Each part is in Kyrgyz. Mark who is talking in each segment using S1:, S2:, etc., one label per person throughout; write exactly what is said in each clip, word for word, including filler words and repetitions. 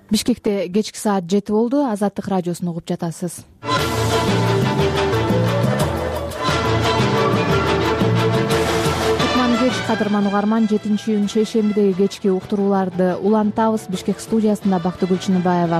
S1: Бишкекте кечки саат жети болду. Азаттык радиосун угуп жатасыз. Кутман кеч, кадырман угарман. жетинчи июнь шейшембидеги кечки уктурууларды улантабыз. Бишкек студиясында Бактыгүл Чыныбаева.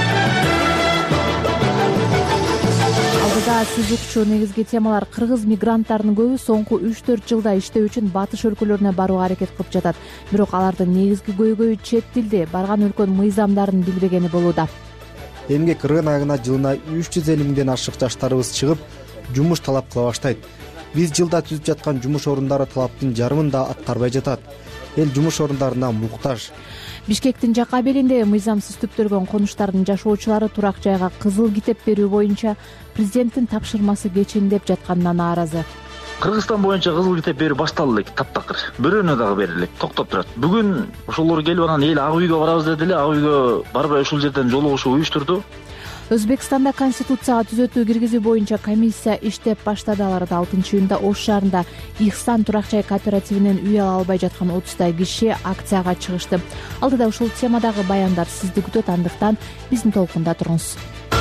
S1: Алдыда сиз укчу негизги темалар: кыргыз мигранттарынын көбү соңку үч төрт жылда иштөө үчүн батыш өлкөлөрүнө барууга аракет кылып жатат. Бирок алардын негизги көйгөйү чет тилди, барган өлкөнүн мыйзамдарын билбегени болууда.
S2: Эмгек рыногуна жылына үч жүз элүү миңден ашык жаштарыбыз чыгып, жумуш талап кыла баштайт. Биз жылда түзүп жаткан жумуш орундары талаптын жарымын да аткарбай жатат. Эл жумуш орундарына муктаж.
S1: Бишкектин жакка белинде мыйзамсыз түптөлгөн конуштардын жашоочулары турак жайга кызыл китеп берүү боюнча президенттин тапшырмасы кечендеп жатканына нааразы.
S3: Кыргызстан боюнча кызыл китеп берүү башталды элек, таптакыр. Бирөөнө дагы берилет, токтоп турат. Бүгүн ошолор келип анан эл ак үйгө барабыз деди эле, ак үйгө барбай ушул жерден жолугушуу уюштурду.
S1: Өзбекстанда конституцияга түзөтүү киргизүү боюнча комиссия иштеп баштады. Аларда алтынчы июнда Ош шаарында Ихсан турак жай кооперативинен үй ала албай жаткан отуздай киши акцияга чыгышты. Алдыда ушул темадагы баяндар сизди күтөт, андыктан биздин толкунда туруңуз.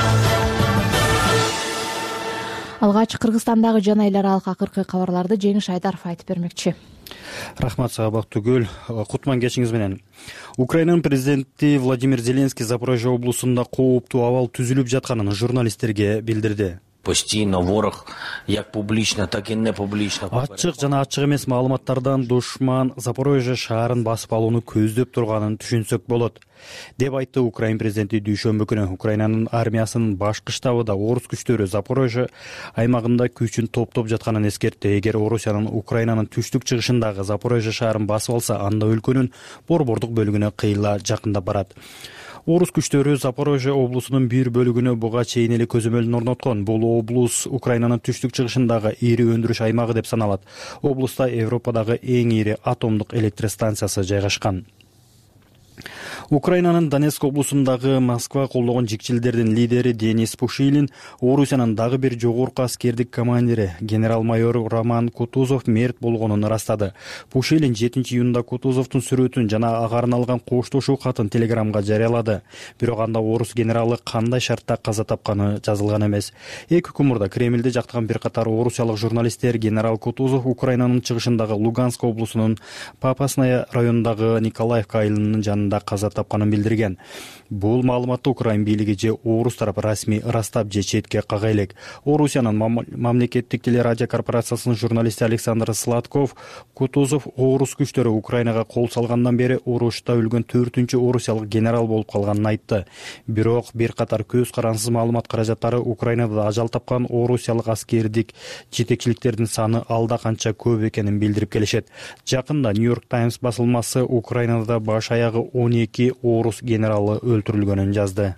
S1: Алгач Кыргызстандагы жана эл аралык акыркы кабарларды Жеңиш Айдаров айтып бермекчи.
S4: Рахмат сага Бактыгүл. Кутман кечиңиз менен. Украинанын президенти Владимир Зеленский Запорожье облусунда кооптуу абал түзүлүп жатканын журналисттерге билдирди.
S5: Постійно ворог як публично, так и не публично.
S4: Ачык жана ачык эмес маалыматтардан душман Запорожье шаарын басып алууну көздөп турганын түшүнсөк болот, деп айтты Украин президенти дүйшөмбү күнү. Украинанын армиясынын башкы штабыда орус күчтөрү Запорожье аймагында күчүн топтоп жатканын эскертти. Эгер Орусиянын Украинанын түштүк чыгышындагы Запорожье шаарын басып алса, анда өлкөнүн борбордук бөлүгүнө кыйла жакындап барат. Орус күчтөрү Запорожье облусунун бир бөлүгүнө буга чейин эле көзөмөлүн орноткон. Бул облус Украинанын түштүк чыгышындагы ири өндүрүш аймагы деп саналат. Облуста Европадагы эң ири атомдук электростанциясы жайгашкан. Украинанын Донецк облусундагы Москва колдогон жикчилдердин лидери Денис Пушилин Орусиянын дагы бир жогорку аскердик командири генерал-майор Роман Кутузов мерт болгонун ырастады. Пушилин жетинчи июнда Кутузовдун сүрөтүн жана ага арналган коштошуу катын телеграмга жарыялады. Бирок анда орус генералы кандай шартта каза тапканы жазылган эмес. Эки күн мурда Кремлде жактаган бир катар орусиялык журналисттер генерал Кутузов Украинанын чыгышындагы Луганск облусунун Попасная районундагы Николаевка айылынын жанында каза тапканын билдирген. Бул маалыматты Украин бийлиги же орус тарап расмий ырастап же четке кага элек. Орусиянын мамлекеттик телерадио корпорациясынын журналисти Александр Сладков Кутузов орус күчтөрү Украинага кол салгандан бери урушта өлгөн төртүнчү орусиялык генерал болуп калганын айтты. Бирок бир катар көз карансыз маалымат каражаттары Украинада ажал тапкан орусиялык аскердик жетекчиликтердин саны алда канча көп экенин билдирип келишет. Жакында Нью-Йорк Таймс басылмасы Украинада баш аягы он эки орус генералы өлтүрүлгөнүн жазды.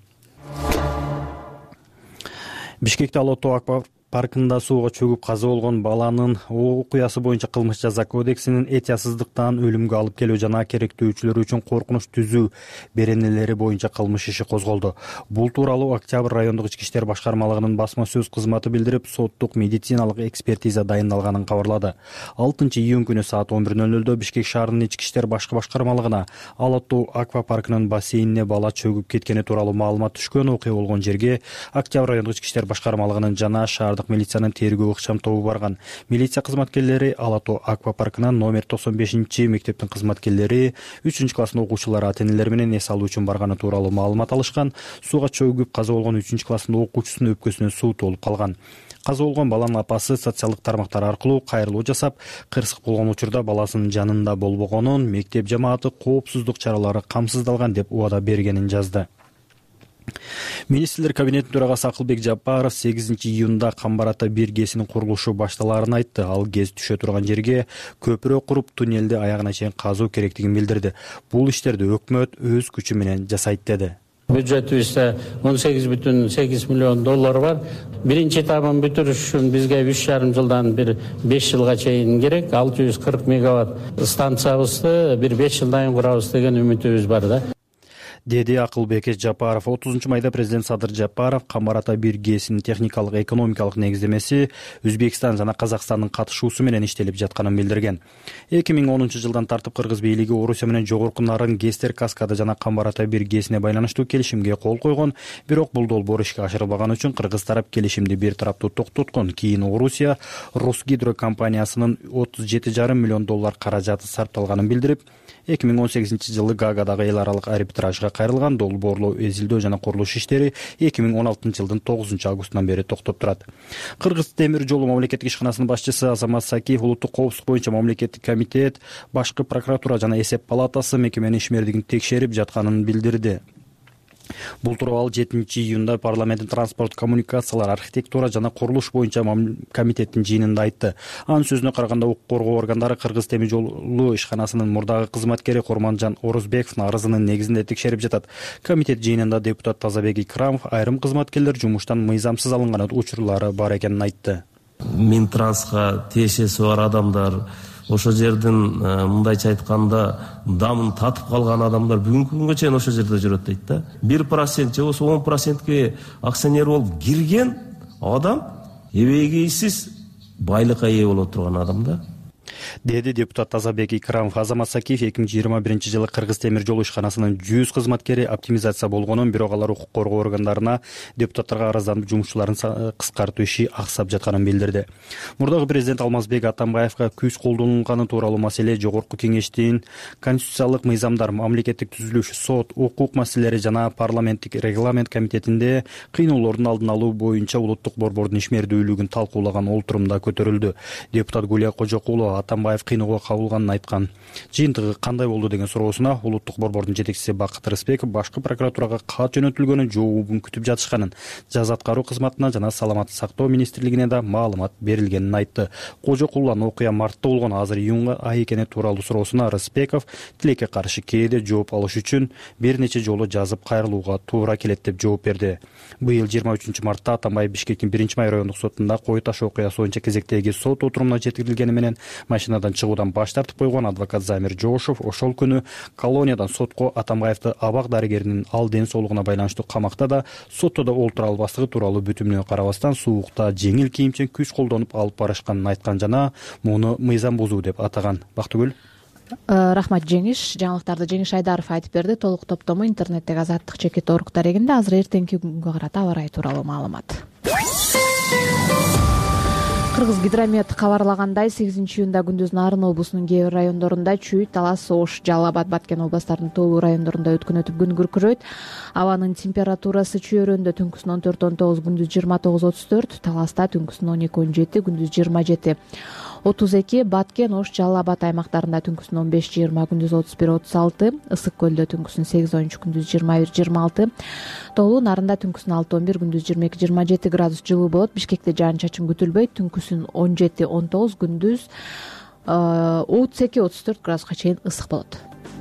S4: Бишкекте Ала-Тоо паркында сууга чөгүп каза болгон баланын окуясы боюнча кылмыш жаза кодексинин этиясыздыктан өлүмгө алып келүү жана керектөөчүлөр үчүн коркунуч түзүү беренелери боюнча кылмыш иши козголду. Бул тууралуу Октябрь райондук ички иштер башкармалыгынын басма сөз кызматы билдирип, соттук медициналык экспертиза дайындалганын кабарлады. алтынчы июнь күнү саат он бир ноль нолдо Бишкек шаарынын ички иштер башкы башкармалыгына Ала-Тоо аквапаркынын бассейнине бала чөгүп кеткени тууралуу маалымат түшкөн. Окуя болгон жерге Октябрь райондук ички иштер башкармалыгынын жана шаардык милициянын тергөө ыкчам тобу барган. Милиция кызматкерлери Ала-Тоо аквапаркынан номер токсон бешинчи мектептин кызматкерлери үчүнчү класстын окуучулары ата-энелери менен эс алуу үчүн барганы тууралуу маалымат алышкан. Сууга чөгүп каза болгон үчүнчү класстын окуучусунун өпкөсүнө суу толуп калган. Каза болгон баланын апасы социалдык тармактар аркылуу кайрылуу жасап, кырсык болгон учурда баласынын жанында болбогонун, мектеп жамааты коопсуздук чаралары камсыздалган деп убада бергенин жазды. Министрлер кабинетинин төрагасы Акылбек Жапаров сегизинчи июнда Камбарата бир ГЭСинин курулушу башталаарын айтты. Ал ГЭС түшө турган жерге көпүрө куруп, туннелди аягына чейин казуу керектигин билдирди. Бул иштерди өкмөт өз күчү менен жасайт деди.
S6: Бюджетибизде он сегиз бүтүн сегиз миллион доллар бар. Биринчи этабын бүтүрүш үчүн бизге үч жарым жылдан бир беш жылга чейин керек. алты жүз кырк мегаватт станциябызды бир беш жылдан кийин курабыз деген үмүтүбүз бар да.
S4: деди Акылбек Жапаров. отузунчу майда президент Садыр Жапаров Камбар Ата бир ГЭСинин техникалык экономикалык негиздемеси Өзбекстан жана Казакстандын катышуусу менен иштелип жатканын билдирген. эки миң онунчу жылдан тартып кыргыз бийлиги Орусия менен жогорку нарын ГЭСтер Каскада жана Камбар Ата бир ГЭСине байланыштуу келишимге кол койгон, бирок бул долбоор ишке ашырылбаган үчүн кыргыз тарап келишимди бир тараптуу токтоткон. Кийин Орусия Росгидро компаниясынын отуз жети жарым миллион доллар каражаты сарпталганын билдирип, эки миң он сегизинчи жылы Гаагадагы эл аралык арбитражга кайрылган. Долбоорлоо, эзилдөө жана курулуш иштери эки миң он алтынчы жылдын тогузунчу августунан бери токтоп турат. Кыргыз темир жолу мамлекеттик ишканасынын башчысы Азамат Сакиев улуттук коопсуздук боюнча мамлекеттик комитет, башкы прокуратура жана эсеп палатасы мекеменин ишмердигин текшерип жатканын билдирди. Бул тууралуу ал жетинчи июнда парламенттин транспорт, коммуникациялар, архитектура жана курулуш боюнча комитеттин жыйынында айтты. Анын сөзүнө караганда, укук коргоо органдары Кыргыз темир жолу ишканасынын мурдагы кызматкери Курманжан Орозбековдун арызынын негизинде текшерип жатат. Комитет жыйынында депутат Тазабек Икрамов айрым кызматкерлер жумуштан мыйзамсыз алынган учурлары бар экенин айтты.
S7: Минтрансга тиешеси бар адамдар, ошол жердин мындайча айтканда дамын татып калган адамдар бүгүнкү күнгө чейин ошол жерде жүрөт дейт да. бир процент же болбосо он процентке акционер болуп кирген адам эбегейсиз байлыкка ээ боло турган адам да,
S4: деди депутат Тазабек Икрамов. Азамат Сакиев эки миң жыйырма биринчи жылы Кыргыз темир жолу ишканасынын жүз кызматкери оптимизация болгонун, бирок алар укук коргоо органдарына депутаттарга арызданып жумушчуларын кыскартуу иши аксап жатканын билдирди. Мурдагы президент Алмазбек Атамбаевга күч колдонулганы тууралуу маселе жогорку кеңештин конституциялык мыйзамдар, мамлекеттик түзүлүш, сот, укук маселелери жана парламенттик регламент комитетинде кыйноолордун алдын алуу боюнча улуттук борбордун ишмердүүлүгүн талкуулаган олтурумда көтөрүлдү. Депутат Гулия Кожокулова Атамбаев кыйноого кабылганын айткан. Жыйынтыгы кандай болду деген суроосуна улуттук борбордун жетекчиси Бакыт Рыспеков башкы прокуратурага кат жөнөтүлгөнүн жообун күтүп жатышканын, жаза аткаруу кызматына жана саламаттык сактоо министрлигине да маалымат берилгенин айтты. Кожокуланын окуя мартта болгон, азыр июнь айы экени тууралуу суроосуна Рыспеков тилекке каршы кээде жооп алыш үчүн бир нече жолу жазып кайрылууга туура келет деп жооп берди. Быйыл жыйырма үчүнчү мартта Атамбаев Бишкектин биринчи май райондук сотунда кой таш окуясы боюнча кезектеги сот отурумуна жеткирилгени менен машинадан чыгуудан баш тартып койгон. Адвокат Замир Жошов ошол күнү колониядан сотко Атамбаевди абак дарыгеринин ал ден соолугуна байланыштуу камакта да, сотто да олтура албастыгы тууралуу бүтүмүнө карабастан суукта жеңил кийимчен күч колдонуп алып барышканын айткан жана муну мыйзам бузуу деп атаган. Бактыгүл.
S1: Рахмат Жеңиш. Жаңылыктарды Жеңиш Айдаров айтып берди. Толук топтому интернеттеги Азаттык чекит орг дарегинде. Азыр эртеңки күнгө карата аба ырайы тууралуу маалымат. Кыргыз гидромет кабарлагандай, сегизинчи июнда күндүз Нарын облусунун кээ бир райондорунда Чүй, Талас, Ош, Жалал Абад, Баткен областарынын тоолуу райондорунда өткөн өтүп күн күркүрөйт. Абанын температурасы Чүй-өрөндө түнкүсүн он төрт он тогуз, күндүз жыйырма тогуз отуз төрт, Таласта түнкүсүн он эки он жети, күндүз жыйырма жети отуз эки, Баткен, Ош, Жалал Абад аймактарында түнкүсүн он беш жыйырма, күндүз отуз бир отуз алты, Ысык көлдө түнкүсүн сегиз он үч, күндүз жыйырма бир жыйырма алты, тоолуу Нарында түнкүсүн алты он бир, күндүз жыйырма эки жыйырма жети градус жылуу болот. Бишкекте жаан чачын күтүлбөйт, түнкүсүн он жети он тогуз, күндүз отуз эки отуз төрт градуска чейин ысык болот.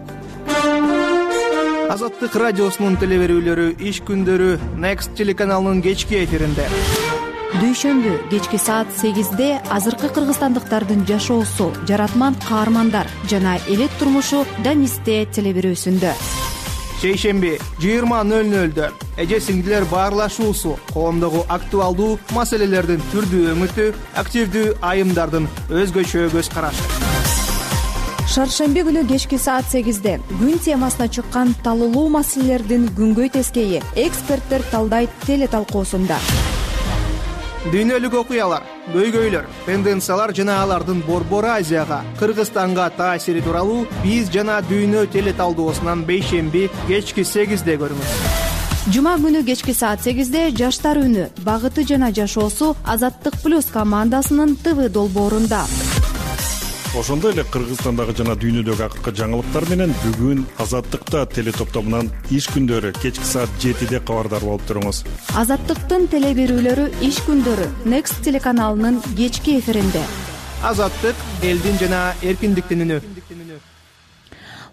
S8: Азаттык радиосунун телеберүүлөрү иш күндөрү Next телеканалынын кечки эфиринде.
S9: Дүйшөмбү кечки саат сегизде азыркы кыргызстандыктардын жашоосу, жаратман каармандар жана элет турмушу Данисте телеберүүсүндө.
S8: Шейшемби жыйырма нөл нөлдө эже сиңдилер баарлашуусу, коомдогу актуалдуу маселелердин түрдүү өңүтү, активдүү айымдардын өзгөчө көз карашы.
S9: Шаршемби күнү кечки саат сегизде күн темасына чыккан талуулуу маселелердин күнгөй тескейи эксперттер талдайт теле талкуусунда.
S8: Дүйнөлүк окуялар, көйгөйлөр, тенденциялар жана алардын Борбор Азияга, Кыргызстанга таасири тууралуу биз жана дүйнө теле талдоосунан бейшемби кечки сегизде көрүңүз.
S9: Жума күнү кечки саат сегизде жаштар үнү, багыты жана жашоосу Азаттык плюс командасынын ТВ долбоорунда.
S10: Ошондой эле Кыргызстандагы жана дүйнөдөгү акыркы жаңылыктар менен бүгүн Азаттыкта теле топтомунан иш күндөрү кечки саат жетиде кабардар болуп туруңуз.
S9: Азаттыктын теле берүүлөрү иш күндөрү Next телеканалынын кечки эфиринде.
S8: Азаттык элдин жана эркиндиктин үнү.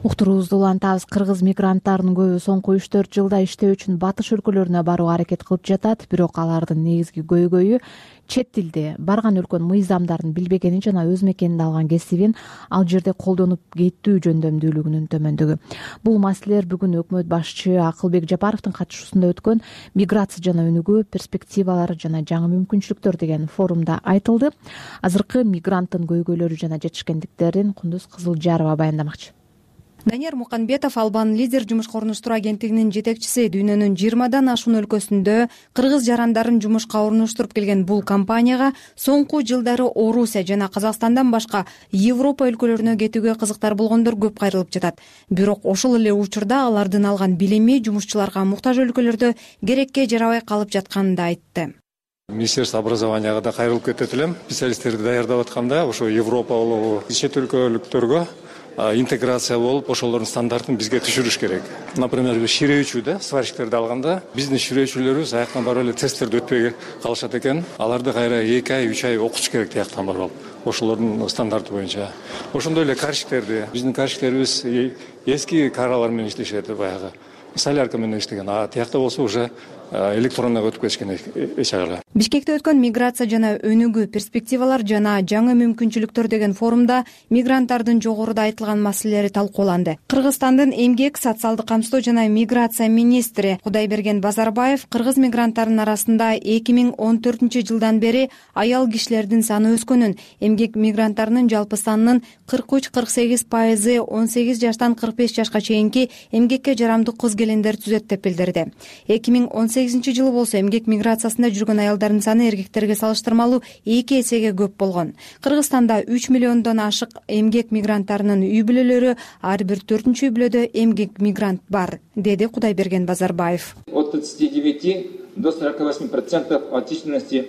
S1: Уктуруубузду улантабыз. Кыргыз мигранттарынын көбү соңку үч төрт жылда иштөө үчүн батыш өлкөлөрүнө барууга аракет кылып жатат. Бирок алардын негизги көйгөйү чет тилди, барган өлкөнүн мыйзамдарын билбегени жана өз мекенинде алган кесибин ал жерде колдонуп кетүү жөндөмдүүлүгүнүн төмөндүгү. Бул маселелер бүгүн өкмөт башчы Акылбек Жапаровдун катышуусунда өткөн миграция жана өнүгүү перспективалары жана жаңы мүмкүнчүлүктөр деген форумда айтылды. Азыркы мигранттын көйгөйлөрү жана жетишкендиктерин Кундуз Кызылжарова баяндамакчы.
S9: Данияр Муканбетов Албан Лидер жумушка орнуштуруу агенттигинин жетекчиси. Дүйнөнүн жыйырмадан ашуун өлкөсүндө кыргыз жарандарын жумушка орнуштуруп келген бул компанияга соңку жылдары Орусия жана Казакстандан башка Европа өлкөлөрүнө кетүүгө кызыктар болгондор көп кайрылып жатат. Бирок ошол эле учурда алардын алган билими жумушчуларга муктаж өлкөлөрдө керекке жарабай калып жатканын да айтты.
S11: Министерство образованияга да кайрылып кетет элем. Специалисттерди даярдап атканда ошо Европа болобу, чет өлкөлүктөргө интеграция болуп, ошолордун стандартын бизге түшүрүш керек. Например, ширеүүчү сварщиктерди алганда, биздин ширеүүчүлөрүбүз аяктан барып эле тесттерди өтпөй калышат экен. Аларды кайра эки ай, үч ай окутуш керек тияктан барып, ошолордун стандарты боюнча. Ошондой эле карщиктерди, биздин карщиктерибиз эски каралар менен иштешет, баягы солярка менен иштеген. А тиякта болсо уже электрондо өтүп кетишкен эч аяла.
S9: Бишкекте өткөн миграция жана өнүгүү перспективалар жана жаңы мүмкүнчүлүктөр деген форумда мигранттардын жогоруда айтылган маселелери талкууланды. Кыргызстандын эмгек, социалдык камсыздоо жана миграция министри Кудайберген Базарбаев кыргыз мигранттарынын арасында эки миң он төртүнчү жылдан бери аял кишилердин саны өскөнүн, эмгек мигранттарынын жалпы санынын кырк үч кырк сегиз пайызы он сегиз жаштан кырк беш жашка чейинки эмгекке жарамдуу кыз келиндер түзөт деп билдирди. эки миң он сегизинчи жылы болсо эмгек миграциясында жүргөн аялдардын саны эркектерге салыштырмалуу эки эсеге көп болгон. Кыргызстанда үч миллиондон ашык эмгек мигранттарынын үй бүлөлөрү, ар бир төртүнчү үй бүлөдө эмгек мигрант бар, деди Кудайберген Базарбаев.
S12: От тридцати девяти до сорока восьми процентов от численности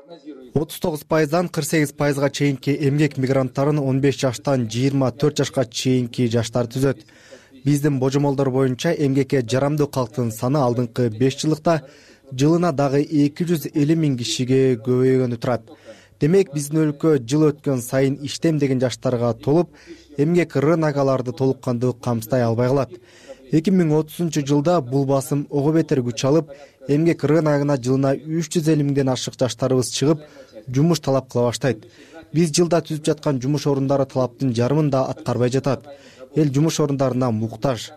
S2: отуз тогуз пайыздан кырк сегиз пайызга чейинки эмгек мигранттарын он беш жаштан жыйырма төрт жашка чейинки жаштар түзөт. Биздин божомолдор боюнча эмгекке жарамдуу калктын саны алдыңкы беш жылдыкта жылына дагы эки жүз элүү миң кишиге көбөйгөнү турат. Демек, биздин өлкө жыл өткөн сайын иштем деген жаштарга толуп, эмгек рынок аларды толук кандуу камсыздай албай калат. эки миң отузунчу жылда бул басым ого бетер күч алып, эмгек рыногуна жылына үч жүз элүү миңден ашык жаштарыбыз чыгып, жумуш талап кыла баштайт. Биз жылда түзүп жаткан жумуш орундары талаптын жарымын да аткарбай жатат. Эл жумуш орундарына муктаж.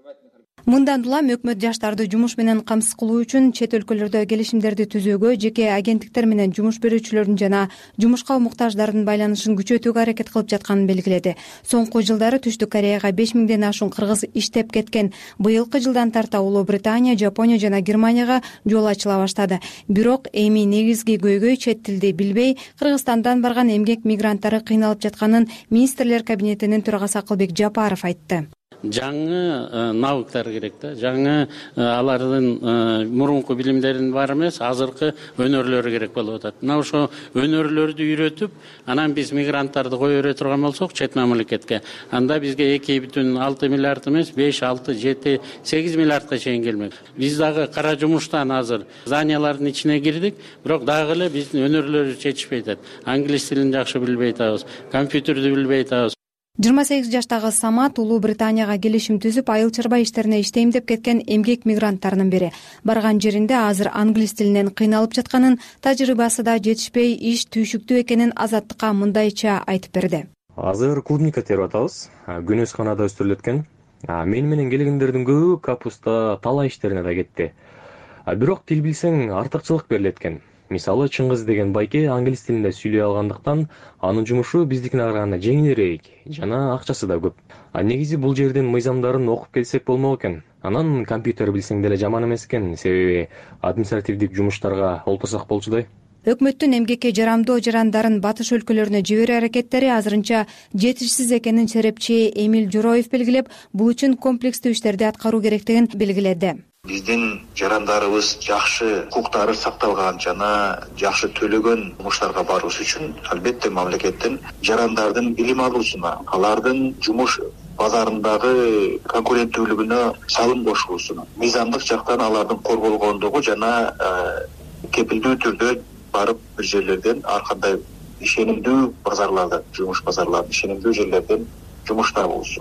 S9: Мындан улам өкмөт жаштарды жумуш менен камсыз кылуу үчүн чет өлкөлөрдө келишимдерди түзүүгө, жеке агенттиктер менен жумуш берүүчүлөрдүн жана жумушка муктаждардын байланышын күчөтүүгө аракет кылып жатканын белгиледи. Соңку жылдары Түштүк Кореяга беш миңден ашуун кыргыз иштеп кеткен. Быйылкы жылдан тарта Улуу Британия, Жапония жана Германияга жол ачыла баштады. Бирок эми негизги көйгөй чет тилди билбей Кыргызстандан барган эмгек мигранттары кыйналып жатканын министрлер кабинетинин төрагасы Акылбек Жапаров айтты.
S6: Жаңы навыктар керек да, жаңы алардын мурунку билимдерин бар эмес, азыркы өнөрлөрү керек болуп атат. Мына ошо өнөрлөрдү үйрөтүп, анан биз мигранттарды кое бере турган болсок чет мамлекетке, анда бизге эки бүтүн алты миллиард эмес, беш, алты, жети, сегиз миллиардка чейин келмек. Биз дагы кара жумуштан азыр зданиялардын ичине кирдик, бирок дагы эле биздин өнөрлөр жетишпей атат. Англис тилин жакшы билбей атабыз, компьютерди билбей атабыз.
S9: жыйырма сегиз жаштагы Самат Улуу Британияга келишим түзүп, айыл чарба иштерине иштейм деп кеткен эмгек мигранттарынын бири. Барган жеринде азыр англис тилинен кыйналып жатканын, тажрыйбасы да жетишпей, иш түйшүктүү экенин Азаттыкка мындайча айтып берди.
S13: Азыр клубника терип атабыз. Күн өскөнада өстүрүлөт экен. Мен менен келгендердин көбү капуста, тала иштерине да кетти. Бирок тил билсең артыкчылык берилет экен. Мисалы, Чыңгыз деген байке англис тилинде сүйлөй алгандыктан, анын жумушу биздикине караганда жеңилирээк жана акчасы да көп. А негизи бул жердин мыйзамдарын окуп келсек болмок экен. Анан компьютер билсең деле жаман эмес экен, себеби административдик жумуштарга олтурсак болчудай.
S9: Өкмөттүн эмгекке жарамдуу жарандарын батыш өлкөлөрүнө жиберүү аракеттери азырынча жетишсиз экенин серепчи Эмил Жороев белгилеп, бул үчүн комплекстүү иштерди аткаруу керектигин белгиледи.
S14: Биздин жарандарыбыз жакшы укуктары сакталган жана жакшы төлөгөн жумуштарга баруусу үчүн албетте мамлекеттин жарандардын билим алуусуна, алардын жумуш базарындагы конкуренттүүлүгүнө салым кошуусуна, мыйзамдык жактан алардын корголгондугу жана кепилдүү түрдө барып бир жерлерден ар кандай ишенимдүү базарлардан, жумуш базарларынан ишенимдүү жерлерден жумуш табуусу.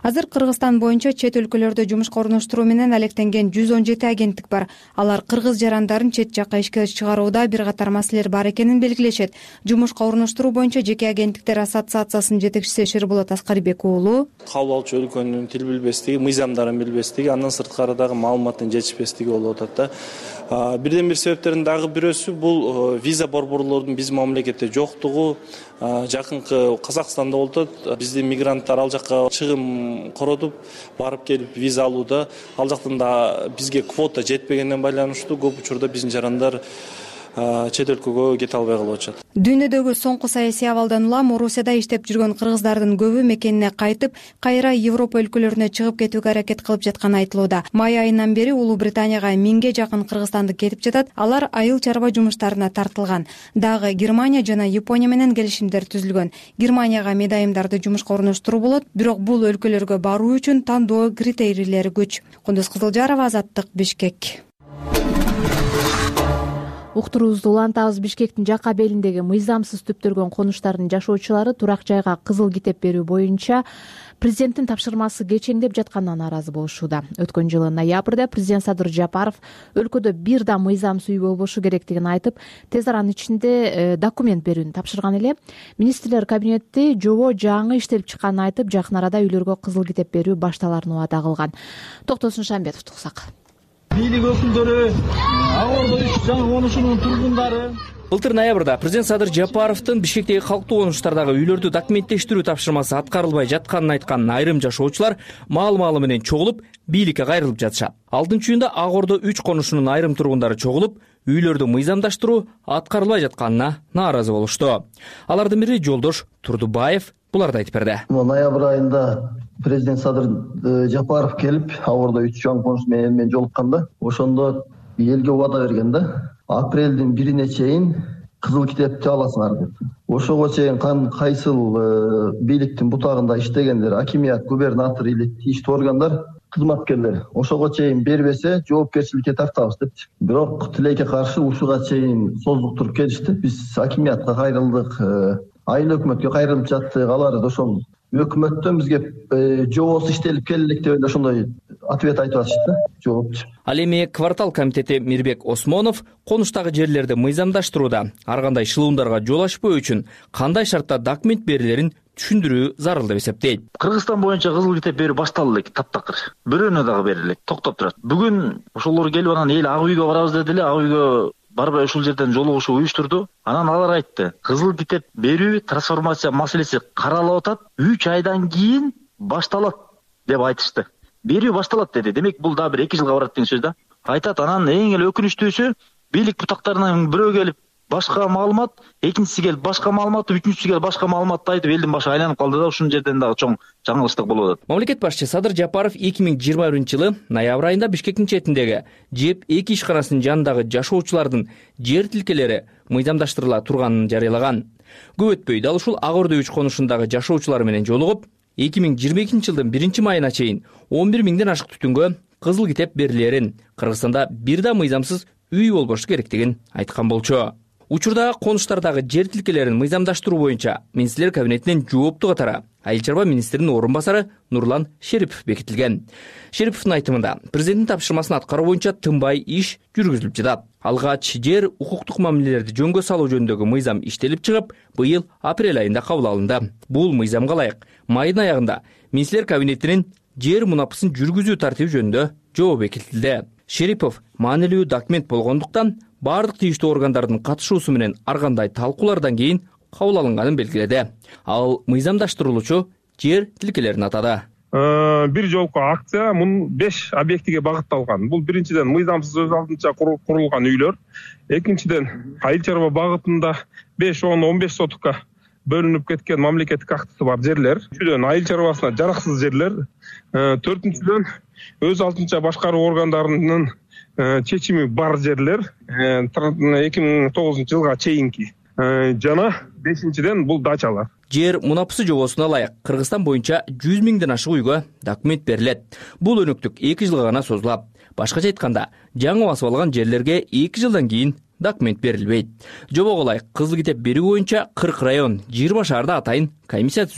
S9: Азыр Кыргызстан боюнча чет өлкөлөрдө жумушка орноштуруу менен алектенген жүз он жети агенттик бар. Алар кыргыз жарандарын чет жакка ишке чыгарууда бир катар маселелер бар экенин белгилешет. Жумушка орноштуруу боюнча жеке агенттиктер ассоциациясынын жетекчиси Шерболот Аскарбек уулу
S15: кабыл алуучу өлкөнүн тил билбестиги, мыйзамдарын билбестиги, андан сырткары дагы маалыматтын жетишпестиги болуп атат да. Бирден бир себептердин дагы бирөөсү бул виза борборлордун биздин мамлекетте жоктугу. Жакынкы Казакстанда болуп атат. Биздин мигранттар ал жакка чыгым коротуп барып келип виза алууда, ал жактан да бизге квота жетпегенден байланыштуу көп учурда биздин жарандар чет өлкөгө кете албай калып атышат.
S9: Дүйнөдөгү соңку саясий абалдан улам Орусияда иштеп жүргөн кыргыздардын көбү мекенине кайтып, кайра Европа өлкөлөрүнө чыгып кетүүгө аракет кылып жатканы айтылууда. Май айынан бери Улуу Британияга миңге жакын кыргызстандык кетип жатат. Алар айыл чарба жумуштарына тартылган. Дагы Германия жана Япония менен келишимдер түзүлгөн. Германияга медайымдарды жумушка орноштуруу болот, бирок бул өлкөлөргө баруу үчүн тандоо критерийлери күч. Кундуз Кызылжарова, Азаттык, Бишкек.
S1: Уктуруубузду улантабыз. Бишкектин жакка белиндеги мыйзамсыз түптөлгөн конуштардын жашоочулары турак жайга кызыл китеп берүү боюнча президенттин тапшырмасы кечеңдеп жатканына нааразы болушууда. Өткөн жылы ноябрда президент Садыр Жапаров өлкөдө бир да мыйзамсыз үй болбошу керектигин айтып, тез аранын ичинде документ берүүнү тапшырган эле. Министрлер кабинети жобо жаңы иштелип чыкканын айтып, жакын арада үйлөргө кызыл китеп берүү башталарын убада кылган. Токтосун Шамбетов туксак.
S16: Бийлик өкүлдөрү, Агордо үч жаңы конушунун тургундары.
S17: Былтыр ноябрда президент Садыр Жапаровдун Бишкектеги калктуу конуштардагы үйлөрдү документтештирүү тапшырмасы аткарылбай жатканын айткан айрым жашоочулар маал-маалы менен чогулуп, бийликке кайрылып жатышат. алтынчы июнда Агордо үч конушунун айрым тургундары чогулуп, үйлөрдү мыйзамдаштыруу аткарылбай жатканына нааразы болушту. Алардын бири Жолдош Турдубаев буларды айтып берди.
S18: Ноябрь айында президент Садыр Жапаров келип, Агордо үч жаңы конуш менен мен жолукканда, ошондо элге убада берген да. Апрелдин бирине чейин кызыл китепти аласыңар деп. Ошого чейин кайсыл бийликтин бутагында иштегендер, акимият, губернатор или тийиштүү органдар кызматкерлер ошого чейин бербесе жоопкерчиликке тартабыз депчи. Бирок тилекке каршы ушуга чейин создуктуруп келишти. Биз акимиятка кайрылдык, айыл өкмөткө кайрылып жаттык. Алар ошол өкмөттөн бизге жобосу иштелип келдик деп эле ошондой ответ айтып атышты. Жоопчу.
S17: Ал эми квартал комитети Мирбек Осмонов конуштагы жерлерди мыйзамдаштырууда ар кандай шылуундарга жол ачпоо үчүн кандай шартта документ берилерин түшүндүрүү зарыл деп эсептейт.
S3: Кыргызстан боюнча кызыл китеп берүү башталды элек, таптакыр. Бирөөнө дагы берилет, токтоп турат. Бүгүн ошолор келип анан эл ак үйгө барабыз деди эле, ак үйгө барбай ушул жерден жолугушуу уюштурду. Анан алар айтты, кызыл китеп берүү трансформация маселеси каралып атат, үч айдан кийин башталат деп айтышты. Берүү башталат деди. Демек бул да бир эки жылга барат деген сөз да. Айтат, анан эң эле өкүнүчтүүсү бийлик бутактарынан бирөө келип башка маалымат, экинчиси келип башка маалымат, үчүнчүсү келип башка маалыматты айтып элдин башы айланып калды да, ушул жерден дагы чоң жаңылыштык болуп атат.
S17: Мамлекет башчысы Садыр Жапаров эки миң жыйырма биринчи жылы ноябрь айында Бишкектин четиндеги ЖЭП эки ишканасынын жанындагы жашоочулардын жер тилкелери мыйзамдаштырыла турганын жарыялаган. Көп өтпөй дал ушул Агордо үч конушундагы жашоочулар менен жолугуп, эки миң жыйырма экинчи жылдын биринчи майына чейин он бир миңден ашык түтүнгө кызыл китеп берилерин, Кыргызстанда бир да мыйзамсыз үй болбошу керектигин айткан болчу. Учурда конуштардагы жер тилкелерин мыйзамдаштыруу боюнча министрлер кабинетинен жооптуу катары айыл чарба министринин орун басары Нурлан Шерипов бекитилген. Шериповдун айтымында президенттин тапшырмасын аткаруу боюнча тынбай иш жүргүзүлүп жатат. Алгач жер укуктук мамилелерди жөнгө салуу жөнүндөгү мыйзам иштелип чыгып, быйыл апрель айында кабыл алынды. Бул мыйзамга ылайык майдын аягында министрлер кабинетинин жер мунапысын жүргүзүү тартиби жөнүндө жобо бекитилди. Шерипов маанилүү документ болгондуктан бардык тийиштүү органдардын катышуусу менен ар кандай талкуулардан кийин кабыл алынганын белгиледи. Ал мыйзамдаштырылуучу жер тилкелерин атады.
S19: Бир жолку акция мун беш объектиге багытталган. Бул биринчиден мыйзамсыз өз алдынча курулган үйлөр, экинчиден айыл чарба багытында беш он он беш сотукка бөлүнүп кеткен мамлекеттик актысы бар жерлер, үчүдөн айыл чарбасына жараксыз жерлер, төртүнчүдөн өз алдынча башкаруу органдарынын чечими бар жерлер эки миң тогузунчу жылга чейинки, жана бешинчиден бул дачалар.
S17: Жер мунапысы жобосуна ылайык Кыргызстан боюнча жүз миңден ашык үйгө документ берилет. Бул өнөктүк эки жылга гана созулат. Башкача айтканда, жаңы басып алган жерлерге эки жылдан кийин документ берилбейт. Жобого ылайык кызыл китеп берүү боюнча кырк район, жыйырма шаарда атайын комиссия түзүлүп,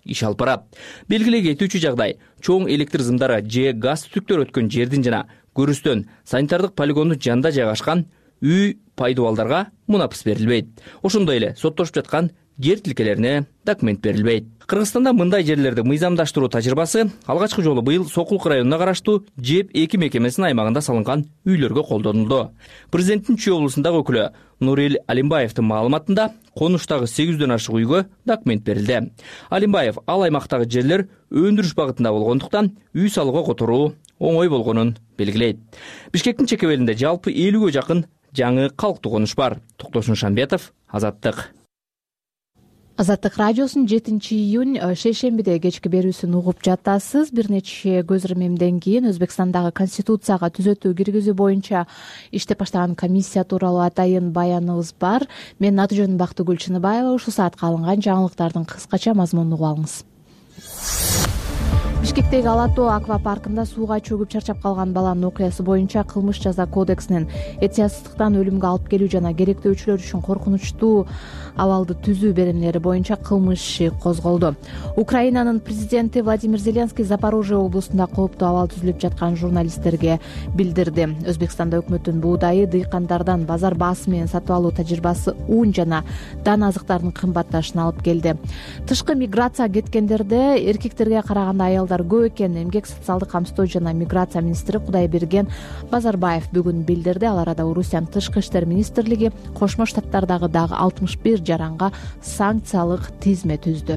S17: иш алып барат. Белгилей кетүүчү жагдай чоң электр зымдары же газ түтүктөр өткөн жердин жана көрүстөн санитардык полигондун жанында жайгашкан үй пайдубалдарга мунапыс берилбейт. Ошондой эле соттошуп жаткан жер тилкелерине документ берилбейт. Кыргызстанда мындай жерлерди мыйзамдаштыруу тажрыйбасы алгачкы жолу быйыл Сокулук районуна караштуу ЖЭБ эки мекемесинин аймагында салынган үйлөргө колдонулду. Президенттин Чүй облусундагы өкүлү Нурил Алимбаевдин маалыматында конуштагы сегиз жүздөн ашык үйгө документ берилди. Алимбаев ал аймактагы жерлер өндүрүш багытында болгондуктан үй салууга которуу оңой болгонун белгилейт. Бишкектин чекебелинде жалпы элүүгө жакын жаңы калктуу конуш бар. Токтосун Шамбетов, Азаттык.
S1: Азаттык радиосунун жетинчи июнь шейшембиде кечки берүүсүн угуп жатасыз. Бир нече көз ирмемден кийин Өзбекстандагы конституцияга түзөтүү киргизүү боюнча иштеп баштаган комиссия тууралуу атайын баяныбыз бар. Менин аты жөнүм Бактыгүл Чыныбаева. Ушул саатка алынган жаңылыктардын кыскача мазмунун угуп алыңыз. Бишкектеги Ала Тоо аквапаркында сууга чөгүп чарчап калган баланын окуясы боюнча кылмыш жаза кодексинин этиятсыздыктан өлүмгө алып келүү жана керектөөчүлөр үчүн коркунучтуу абалды түзүү беренелери боюнча кылмыш иши козголду. Украинанын президенти Владимир Зеленский Запорожье облусунда кооптуу абал түзүлүп жаткан журналисттерге билдирди. Өзбекстанда өкмөттүн буудайы дыйкандардан базар баасы менен сатып алуу тажрыйбасы ун жана дан азыктардын кымбатташына алып келди. Тышкы миграция кеткендерде эркектерге караганда аялдар көп экен. Эмгек социалдык камсыздоо жана миграция министри Кудайберген Базарбаев бүгүн билдирди. Ал арада Орусиянын тышкы иштер министрлиги Кошмо Штаттардагы дагы алтымыш бир жаранга санкциялык тизме түздү.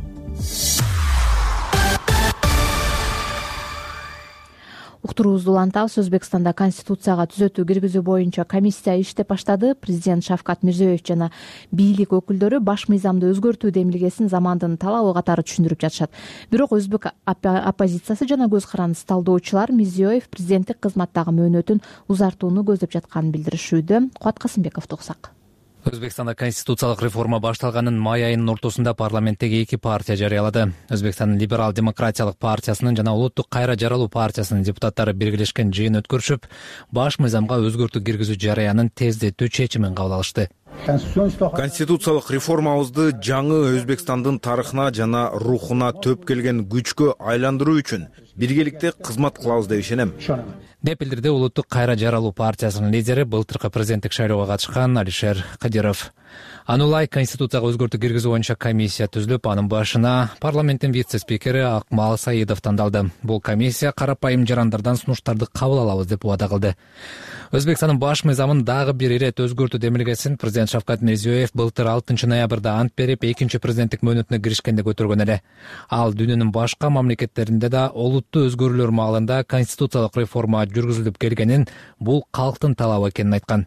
S1: Уктуруубузду улантабыз. Өзбекстанда конституцияга түзөтүү киргизүү боюнча комиссия иштеп баштады. Президент Шавкат Мирзиёев жана бийлик өкүлдөрү баш мыйзамды өзгөртүү демилгесин замандын талабы катары түшүндүрүп жатышат. Бирок өзбек оппозициясы жана көз каранды талдоочулар Мирзиёев президенттик кызматтагы мөөнөтүн узартууну көздөп жатканын билдиришүүдө. Кубат Касымбековду угсак.
S20: Өзбекстанда конституциялык реформа башталганын май айынын ортосунда парламенттеги эки партия жарыялады. Өзбекстандын либерал-демократиялык партиясынын жана улуттук кайра жаралуу партиясынын депутаттары биргелешкен жыйын өткөрүшүп, баш мыйзамга өзгөртүү киргизүү жарыянын тездетүү чечимин кабыл алышты.
S21: Конституциялык реформабызды жаңы Өзбекстандын тарыхына жана рухуна төп келген күчкө айландыруу үчүн биргеликте кызмат кылабыз деп ишенем.
S20: деп билдирди улуттук кайра жаралуу партиясынын лидери былтыркы президенттик шайлоого катышкан Алишер Кадиров. Анулай конституцияга өзгөртүү киргизүү боюнча комиссия түзүлүп, анын башына парламенттин вице-спикери Акмал Саидов тандалды. Бул комиссия карапайым жарандардан сунуштарды кабыл алабыз деп убада кылды. Өзбекстандын баш мыйзамын дагы бир ирет өзгөртүү демилгесин президент Шавкат Мирзиёев былтыр алтынчы ноябрда ант берип, экинчи президенттик мөөнөтүнө киришкенде көтөргөн эле. Ал дүйнөнүн башка мамлекеттеринде да олуттуу өзгөрүүлөр маалында конституциялык реформа жүргүзүлүп келгенин, бул калктын талабы экенин айткан.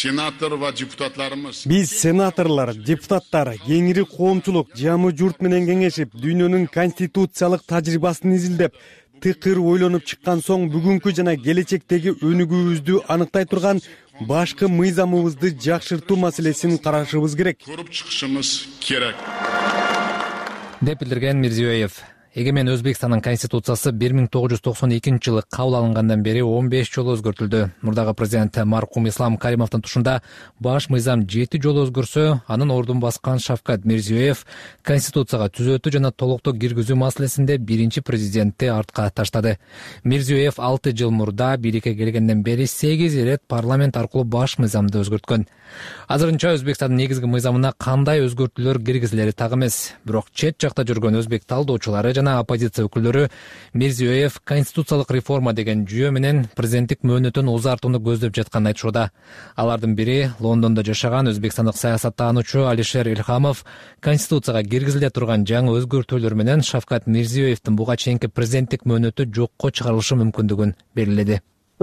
S22: Биз сенаторлор, депутаттар, кеңири коомчулук жамы журт менен кеңешип, дүйнөнүн конституциялык тажрыйбасын изилдеп, тыкыр ойлонуп чыккан соң бүгүнкү жана келечектеги өнүгүүбүздү аныктай турган башкы мыйзамыбызды жакшыртуу маселесин карашыбыз керек. Көрүп чыгышыбыз керек.
S20: деп билдирген Мирзиёев. Эгемен Өзбекстандын конституциясы бир миң тогуз жүз токсон экинчи жылы кабыл алынгандан бери он беш жолу өзгөртүлдү. Мурдагы президент маркум Ислам Каримовдун тушунда баш мыйзам жети жолу өзгөрсө, анын ордун баскан Шавкат Мирзиёев конституцияга түзөтүү жана толуктоо киргизүү маселесинде биринчи президентти артка таштады. Мирзиёев алты жыл мурда бийликке келгенден бери сегиз ирет парламент аркылуу баш мыйзамды өзгөрткөн. Азырынча Өзбекстандын негизги мыйзамына кандай өзгөртүүлөр киргизилери так эмес. Бирок чет жакта жүргөн өзбек талдоочулары жана оппозиция өкүлдөрү Мирзиёев конституциялык реформа деген жүйө менен президенттик мөөнөтүн узартууну көздөп жатканын айтышууда. Алардын бири Лондондо жашаган өзбекстандык саясаттануучу Алишер Илхамов конституцияга киргизиле турган жаңы өзгөртүүлөр менен Шавкат Мирзиёевдин буга чейинки президенттик мөөнөтү жокко чыгарылышы мүмкүндүгүн белгиледи.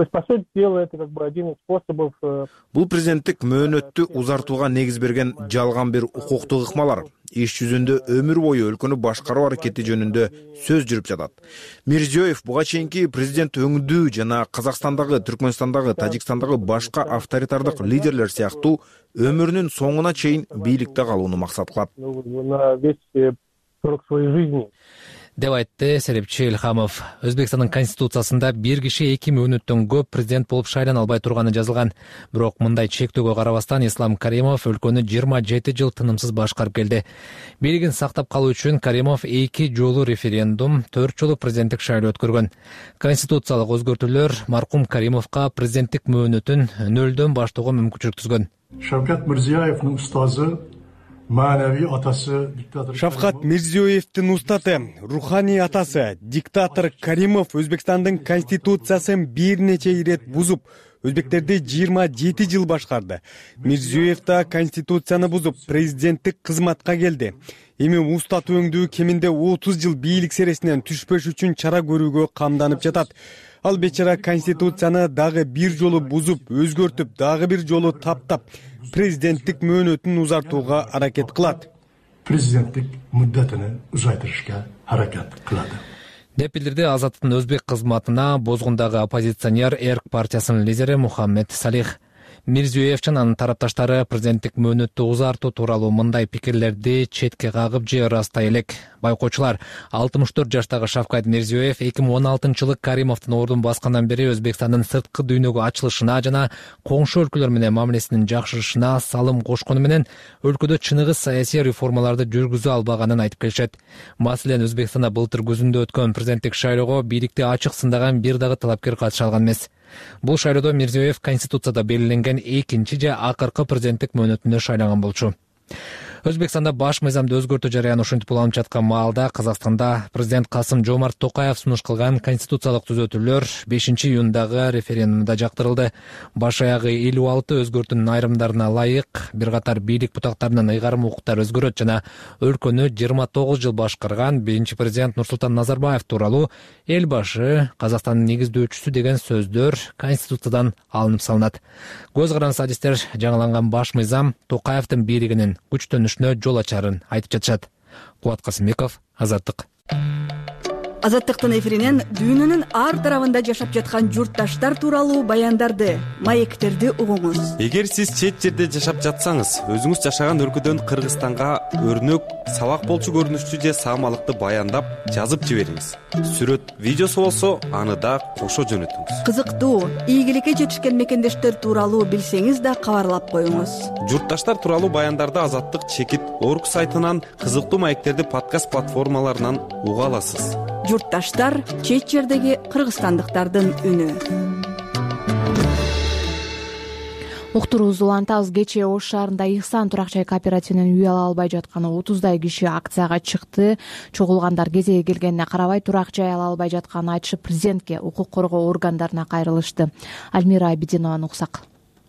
S21: Бул президенттик мөөнөттү узартууга негиз берген жалган бир укуктук ыкмалар. Иш жүзүндө өмүр бою өлкөнү башкаруу аракети жөнүндө сөз жүрүп жатат. Мирзиёев буга чейинки президент өңдүү жана Казакстандагы, Түркмөнстандагы, Тажикстандагы башка авторитардык лидерлер сыяктуу өмүрүнүн соңуна чейин бийликте калууну максат кылат.
S20: деп айтты серепчи Илхамов. Өзбекстандын конституциясында бир киши эки мөөнөттөн көп президент болуп шайлана албай турганы жазылган. Бирок мындай чектөөгө карабастан Ислам Каримов өлкөнү жыйырма жети жыл тынымсыз башкарып келди. Бийлигин сактап калуу үчүн Каримов эки жолу референдум, төрт жолу президенттик шайлоо өткөргөн. Конституциялык өзгөртүүлөр маркум Каримовго президенттик мөөнөтүн нөлдөн баштоого мүмкүнчүлүк түзгөн.
S5: Шавкат Мирзиёевдин устазы, маанавий атасы диктатор
S22: Шавкат Мирзиёевдин устаты, руханий атасы диктатор Каримов Өзбекстандын конституциясын бир нече ирет бузуп, өзбектерди жыйырма жети жыл башкарды. Мирзиёев да конституцияны бузуп, президенттик кызматка келди. Эми устат өңдүү кеминде отуз жыл бийлик сересинен түшпөш үчүн чара көрүүгө камданып жатат. Ал бечара конституцияны дагы бир жолу бузуп, өзгөртүп, дагы бир жолу таптап, президенттик мөөнөтүн узартууга аракет кылат.
S5: Президенттик муддатыны узайтырышка аракет кылат.
S20: Деп билдирди Азаттын өзбек кызматына бозгундагы оппозиционер Эрк партиясынын лидери Мухаммед Салих. Мирзиёев жана анын тарапташтары президенттик мөөнөттү узартуу тууралуу мындай пикирлерди четке кагып же ырастай элек. Байкоочулар, алтымыш төрт жаштагы Шавкат Мирзиёев эки миң он алтынчы жылы Каримовдун ордун баскандан бери Өзбекстандын сырткы дүйнөгө ачылышына жана коңшу өлкөлөр менен мамилесинин жакшырышына салым кошкону менен өлкөдө чыныгы саясий реформаларды жүргүзө албаганын айтып келишет. Маселен, Өзбекстанда былтыр күзүндө өткөн президенттик шайлоого бийликти ачык сындаган бир дагы талапкер катыша алган эмес. Бул шайлоодо Мирзиёев конституцияда белгиленген экинчи же акыркы президенттик мөөнөтүнө шайланган болчу. Өзбекстанда баш мыйзамды өзгөртүү жарыяны ушинтип уланып жаткан маалда Казакстанда президент Касым Жомарт Токаев сунуш кылган конституциялык түзөтүүлөр бешинчи июндагы референдумда жактырылды. Баш аягы элүү алты өзгөртүүнүн айрымдарына ылайык бир катар бийлик бутактарынын ыйгарым укуктары өзгөрөт жана өлкөнү жыйырма тогуз жыл башкарган биринчи президент Нурсултан Назарбаев тууралуу эл башы, Казакстандын негиздөөчүсү деген сөздөр конституциядан алынып салынат. Көз каранды адистер жаңыланган баш мыйзам Токаевдин бийлигинин күчтөнүшүнө жол ачарын айтып жатышат. Кубат Касымбеков, Азаттык.
S7: Азаттыктын эфиринен дүйнөнүн ар тарабында жашап жаткан журтташтар тууралуу баяндарды, маектерди угуңуз.
S23: Эгер сиз чет жерде жашап жатсаңыз, өзүңүз жашаган өлкөдөн Кыргызстанга өрнөк, сабак болчу көрүнүштүү же саамалыкты баяндап жазып жибериңиз. Сүрөт, видеосу болсо, аны да кошо жөнөтүңүз.
S7: Кызыктуу, ийгиликке жетишкен мекендештер тууралуу билсеңиз да кабарлап коюңуз.
S23: Журтташтар тууралуу баяндарды Азаттык чекит орг сайтынан, кызыктуу маектерди подкаст платформаларынан уга аласыз.
S7: Журтташтар чет жердеги кыргызстандыктардын үнү.
S1: Уктуруубузду улантабыз. Кечээ Ош шаарында Ихсан турак жай кооперативинин үй ала албай жаткан отуздай киши акцияга чыкты. Чогулгандар кезеги келгенине карабай турак жай ала албай жатканын айтышып, президентке, укук коргоо органдарына кайрылышты. Альмира Айбидинованы уксак.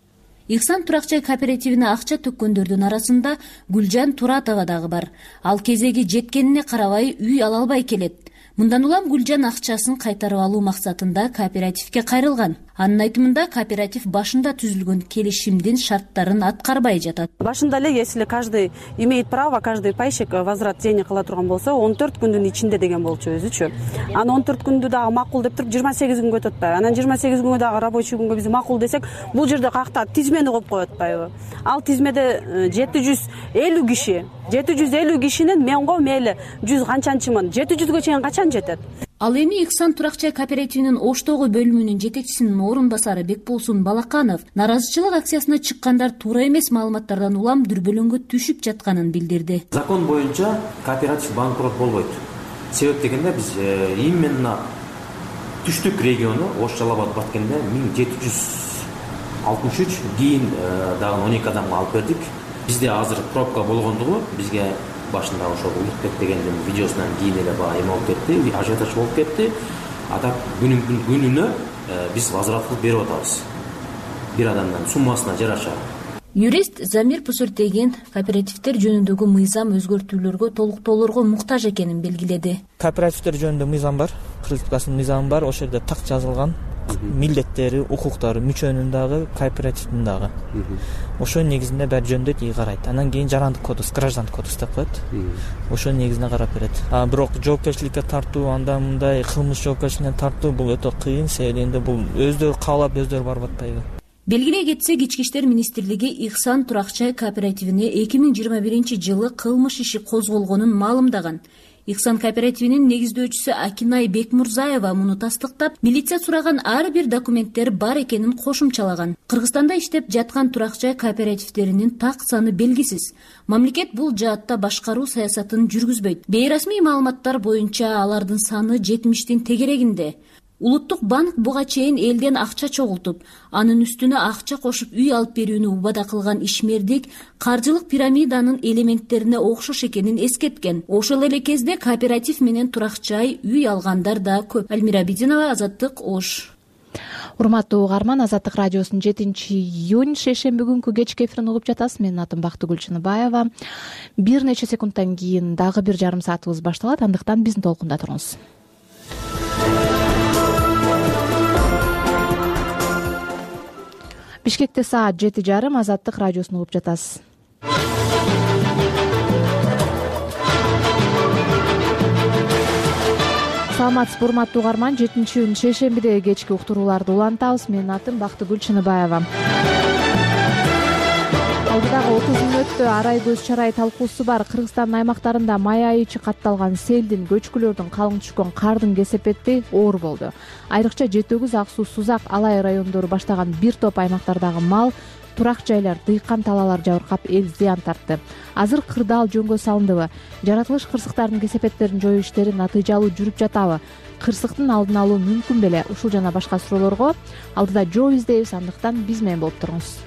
S24: Ихсан турак жай кооперативине акча төккөндөрдүн арасында Гүлжан Туратова дагы бар. Ал кезеги жеткенине карабай үй ала албай келет. Мындан улам Гүлжан акчасын кайтарып алуу максатында кооперативге кайрылган. Анын айтымында кооператив башында түзүлгөн келишимдин шарттарын аткарбай жатат.
S25: Башында эле, если каждый имеет право, каждый пайщик возврат денег кыла турган болсо, он төрт күндүн ичинде деген болчу өзүчү. Анан он төрт күндү дагы макул деп туруп жыйырма сегиз күнгө өтүп атпайбы? Анан жыйырма сегиз күнгө дагы рабочий күнгө биз макул десек, бул жерде каякта тизмени коюп коюп атпайбы? Ал тизмеде жети жүз элүү киши, жети жүз элүү кишинин менго мейли жүз канчанчымын, жети жүзгө чейин качан жетет?
S24: Ал эми Ихсан турак жай кооперативинин Оштогу бөлүмүнүн жетекчисинин орун басары Бекболсун Балаканов наразычылык акциясына чыккандар туура эмес маалыматтардан улам дүрбөлөңгө түшүп жатканын билдирди.
S26: Закон боюнча кооператив банкрот болбойт. Себеп дегенде биз именно түштүк региону Ош Жалал Абад Баткенде миң жети жүз алтымыш үч кийин дагы он эки адамга алып бердик. Бизде азыр пробка болгондугу бизге башында ошол Улукбек дегендин видеосунан кийин эле баа эме болуп кетти, ажиотаж болуп кетти. А так күнүнүн күнүнө биз возврат кылып берип атабыз. Бир адамдын суммасына жараша.
S24: Юрист Замир Пусуртегин кооперативдер жөнүндөгү мыйзам өзгөртүүлөргө толуктоолорго муктаж экенин белгиледи.
S27: Кооперативдер жөнүндө мыйзам бар, Кыргызстандын мыйзамы бар, ошол жерде так жазылган милдеттери, укуктары мүчөнүн дагы, кооперативдин дагы. Ошол негизинде баары жөндөйт, ий карайт. Анан кийин жарандык кодекс, граждандык кодекс деп коет. Ошол негизинде карап берет. А бирок жоопкерчиликке тартуу, анда мындай кылмыш жоопкерчилигине тартуу бул өтө кыйын, себеби бул өздөрү каалап, өздөрү барып атпайбы.
S24: Белгилей кетсек, Ички иштер министрлиги Ихсан турак жай кооперативине эки миң жыйырма биринчи жылы кылмыш иши козголгонун маалымдаган. Ихсан кооперативинин негиздөөчүсү Акинай Бекмурзаева муну тастыктап, милиция сураган ар бир документтер бар экенин кошумчалаган. Кыргызстанда иштеп жаткан турак жай кооперативдеринин так саны белгисиз. Мамлекет бул жаатта башкаруу саясатын жүргүзбөйт. Бейрасмий маалыматтар боюнча алардын саны жетимиштин тегерегинде. Улуттук банк буга чейин элден акча чогултуп, анын үстүнө акча кошуп үй алып берүүнү убада кылган ишмердик каржылык пирамиданын элементтерине окшош экенин эскерткен. Ошол эле кезде кооператив менен турак жай үй алгандар да көп. Альмира Бидинова, Азаттык, Ош.
S1: Урматтуу угарман, Азаттык радиосунун жетинчи июнь шейшемби күнкү кечки эфирин угуп жатасыз. Менин атым Бактыгүл Чыныбаева. Бир нече секундтан кийин дагы бир жарым саатыбыз башталат, андыктан биздин толкунда туруңуз. Бишкекте саат жети жарым, Азаттык радиосун угуп жатасыз. Саламатсызбы, урматтуу угарман, жетинчи июнь шейшембидеги кечки уктурууларды улантабыз. Менин атым Бактыгүл Чыныбаева. Алдыдагы отуз мүнөттө арай көз чарай талкуусу бар Кыргызстандын аймактарында май айы ичи катталган селдин, көчкүлөрдүн, калың түшкөн кардын кесепети оор болду. Айрыкча Жети Өгүз, Ак Суу, Сузак, Алай райондору баштаган бир топ аймактардагы мал, турак жайлар, дыйкан талаалар жабыркап эл зыян тартты. Азыр кырдаал жөнгө салындыбы? Жаратылыш кырсыктардын кесепеттерин жоюу иштери натыйжалуу жүрүп жатабы? Кырсыктын алдын алуу мүмкүн беле? Ушул жана башка суроолорго алдыда жооп издейбиз, андыктан биз менен болуп туруңуз.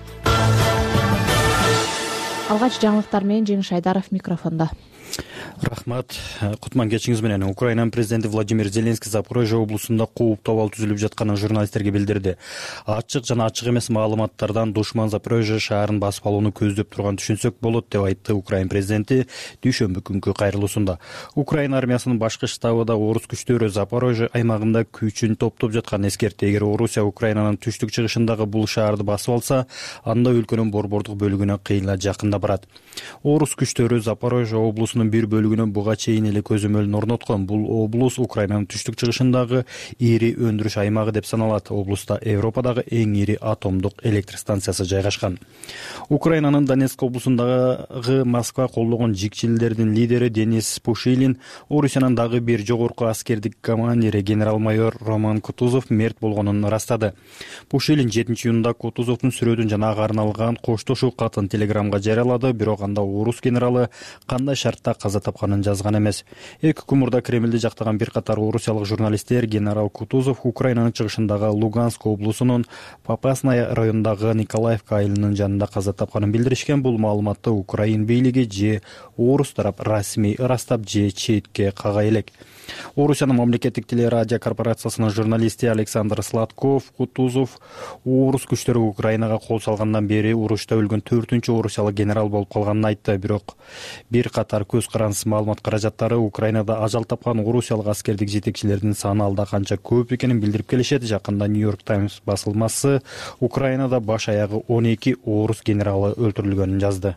S1: Алгач жаңылыктар менен Жеңиш Айдаров микрофондо.
S2: Рахмат. Кутман кечиңиз менен. Украинанын президенти Владимир Зеленский Запорожье облусунда кууп абал түзүлүп жатканын журналисттерге билдирди. Ачык жана ачык эмес маалыматтардан душман Запорожье шаарын басып алууну көздөп турган түшүнсөк болот, деп айтты Украин президенти дүйшөмбү күнкү кайрылуусунда. Украин армиясынын башкы штабы да орус күчтөрү Запорожье аймагында күчүн топтоп жатканын эскертти. Эгер Орусия Украинанын түштүк чыгышындагы бул шаарды басып алса, анда өлкөнүн борбордук бөлүгүнө кыйла жакында барат. Орус күчтөрү Запорожье облусунун бир бөлүгүнө буга чейин эле көзөмөлүн орноткон. Бул облус Украинанын түштүк чыгышындагы ири өндүрүш аймагы деп саналат. Облуста Европадагы эң ири атомдук электр станциясы жайгашкан. Украинанын Донецк облусундагы Москва колдогон жикчилдердин лидери Денис Пушилин, Орусиянын дагы бир жогорку аскердик командири генерал-майор Роман Кутузов мерт болгонун ырастады. Пушилин жетинчи июнда Кутузовдун сүрөтүн жана ага арналган коштошуу катын телеграмга жарыялады, бирок анда орус генералы кандай шартта каза тапканын жазган эмес. Эки күн мурда Кремлди жактаган бир катар орусиялык журналисттер генерал Кутузов Украинанын чыгышындагы Луганск облусунун Попасная районундагы Николаевка айылынын жанында каза тапканын билдиришкен. Бул маалыматты Украин бийлиги же орус тарап расмий ырастап же четке кага элек. Орусиянын мамлекеттик телерадио корпорациясынын журналисти Александр Сладков Кутузов орус күчтөрү Украинага кол салгандан бери урушта өлгөн төртүнчү орусиялык генерал болуп калганын айтты. Бирок бир катар көз карансыз маалымат каражаттары Украинада ажал тапкан орусиялык аскердик жетекчилердин саны алда канча көп экенин билдирип келишет. Жакында Нью-Йорк Таймс басылмасы Украинада баш аягы он эки орус генералы өлтүрүлгөнүн жазды.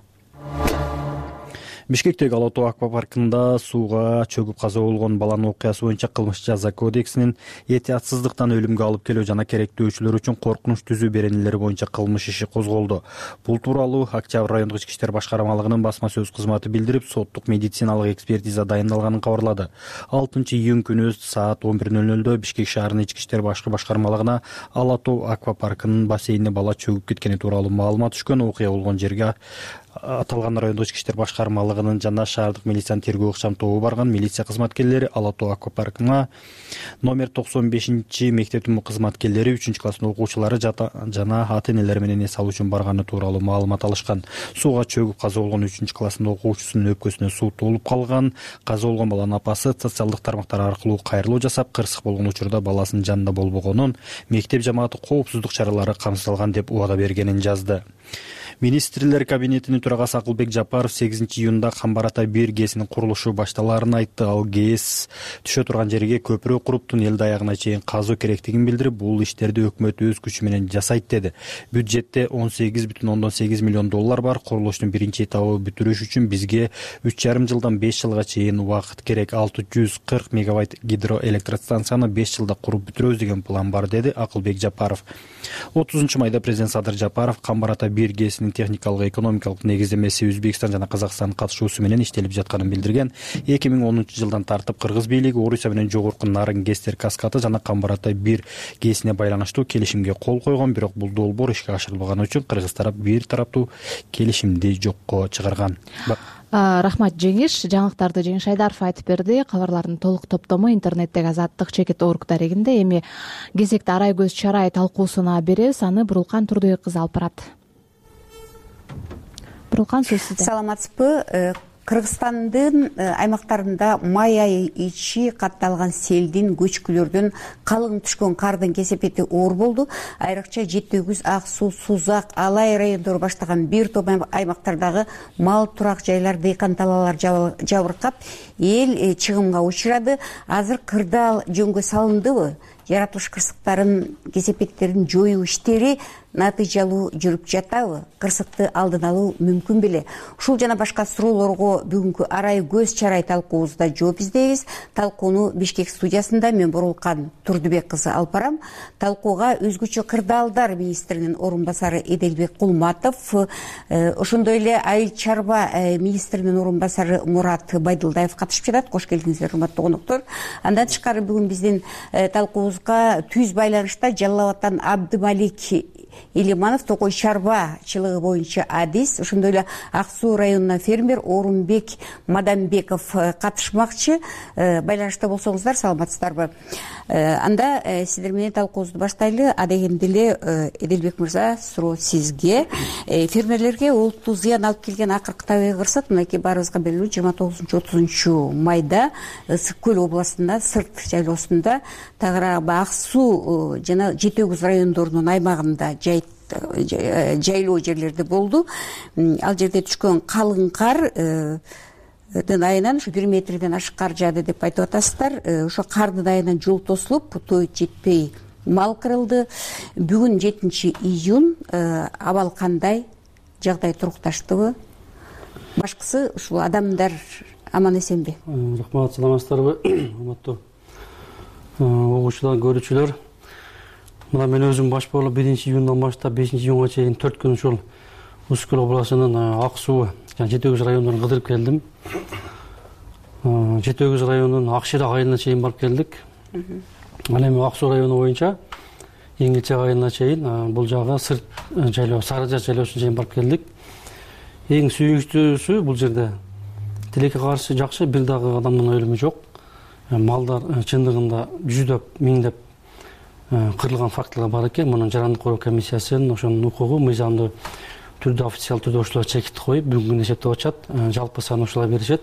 S2: Бишкектеги Алатоо аквапаркында сууга чөгүп каза болгон баланын окуясы боюнча кылмыш жаза кодексинин этиятсыздыктан өлүмгө алып келүү жана керектөөчүлөр үчүн коркунуч түзүү беренелери боюнча кылмыш иши козголду. Бул тууралуу Октябрь райондук ички иштер башкармалыгынын басма сөз кызматы билдирип, соттук медициналык экспертиза дайындалганын кабарлады. алтынчы июнь күнү саат он бир ноль нолдо Бишкек шаарынын ички иштер башкы башкармалыгына Алатоо аквапаркынын бассейнине бала чөгүп кеткени тууралуу маалымат түшкөн. Окуя болгон жерге аталган райондук ички иштер башкармалыгынын жана шаардык милициянын тергөө ыкчам тобу барган. Милиция кызматкерлери Алатоо аквапаркына номер токсон бешинчи мектептин кызматкерлери, үчүнчү класстын окуучулары жана ата энелери менен эс алуу үчүн барганы тууралуу маалымат алышкан. Сууга чөгүп каза болгон үчүнчү класстын окуучусунун өпкөсүнө суу толуп калган. Каза болгон баланын апасы социалдык тармактар аркылуу кайрылуу жасап, кырсык болгон учурда баласынын жанында болбогонун, мектеп жамааты коопсуздук чаралары камсыздалган деп убада бергенин жазды. Министрлер кабинетинин төрагасы Акылбек Жапаров сегизинчи июнда Камбар-Ата бир ГЭСинин курулушу башталаарын айтты. Ал ГЭС түшө турган жерге көпүрө куруп, туннелди аягына чейин казуу керектигин билдирип, бул иштерди өкмөт өз күчү менен жасайт деди. Бюджетте он сегиз бүтүн ондон сегиз миллион доллар бар. Курулуштун биринчи этабы бүтүрүш үчүн бизге үч жарым жылдан беш жылга чейин убакыт керек. алты жүз кырк мегаватт гидроэлектростанцияны беш жылда куруп бүтүрөбүз деген план бар, деди Акылбек Жапаров. отузунчу майда президент Садыр Жапаров Камбар-Ата бир ГЭСинин техникалык экономикалык негиздемеси Өзбекстан жана Казакстандын катышуусу менен иштелип жатканын билдирген. эки миң онунчу жылдан тартып Кыргыз бийлиги Орусия менен жогорку Нарын Гестер каскады жана Камбар-Атай бир ГЭСине байланыштуу келишимге кол койгон, бирок бул долбоор ишке ашырылбаганы үчүн кыргыз тарап бир тараптуу келишимди жокко чыгарган.
S1: Рахмат Жеңиш. Жаңылыктарды Жеңиш Айдаров айтып берди. Кабарлардын толук топтому интернеттеги Азаттык чекит орг дарегинде. Эми кезекти арай көз чарай талкуусуна беребиз. Аны Бурулкан Турдубек кызы алып барат. Бурулкан, сөз сизде.
S4: Саламатсызбы? Кыргызстандын аймактарында май айы ичи катталган селдин, көчкүлөрдөн, калың түшкөн кардын кесепети оор болду. Айрыкча Жети өгүз, Ак Суу, Сузак, Алай райондору баштаган бир топ аймактардагы мал турак жайлар, дыйкан талаалар жабыркап, эл чыгымга учурады. Азыр кырдаал жөнгө салындыбы? Жаратылыш кырсыктарын, кесепеттерин жоюу иштери натыйжалуу жүрүп жатабы? Кырсыкты алдын алуу мүмкүн беле? Ушул жана башка суроолорго бүгүнкү арай көз чарай талкуубузда жооп издейбиз. Талкууну Бишкек студиясында мен Бурулкан Турдубек кызы алып барам. Талкууга өзгөчө кырдаалдар министринин орун басары Эделбек Кулматов, ошондой эле айыл чарба министринин орун басары Мурат Байдылдаев катышып жатат. Кош келдиңиздер, урматтуу коноктор. Андан тышкары бүгүн биздин талкуубузга түз байланышта Жалал Абадтан Абдымалик Илиманов, Токой чарбачылыгы боюнча адис, ошондой эле Ак Суу районунан фермер Орунбек Мадамбеков катышмакчы. Байланышта болсоңуздар, саламатсыздарбы? Анда сиздер менен талкуубузду баштайлы. Адегенде эле Эделбек мырза, суроо сизге. Фермерлерге олуттуу зыян алып келген акыркы табигый кырсык мынакей баарыбызга белгилүү жыйырма тогузунчу отузунчу майда Ысык көл областында, Сырт жайлоосунда, тагыраагы Ак Суу жана Жети өгүз райондорунун аймагында жайлоо жерлерде болду. Ал жерде түшкөн калың кардын айынан ушу бир метрден ашык кар жаады деп айтып атасыздар. Ошо кардын айынан жол тосулуп, той жетпей мал кырылды. Бүгүн жетинчи июнь. Абал кандай? Жагдай турукташтыбы? Башкысы ушул адамдар аман эсенби?
S6: Рахмат, саламатсыздарбы? Урматтуу угуучулар, көрүүчүлөр. Мына мен өзүм баш болуп биринчи июндан баштап бешинчи июнга чейин төрт күн ушул Ысык көл областынын Ак Суу жана Жети өгүз райондорун кыдырып келдим. Жети өгүз районунун Акширак айылына чейин барып келдик. Ал эми Ак Суу району боюнча Эңилчек айылына чейин, бул жагы Сырт жайлоо, Сары Жаз жайлоосуна чейин барып келдик. Эң сүйүнүчтүүсү бул жерде тилекке каршы жакшы, бир дагы адамдын өлүмү жок. Малдар чындыгында жүздөп, миңдеп кырылган фактылар бар экен. Мунун жарандык короо комиссиясынын ошонун укугу мыйзамдуу түрдө, официал түрдө ушуларга чекит коюп, бүгүнкү күндө эсептеп атышат. Жалпы саны ушулай беришет.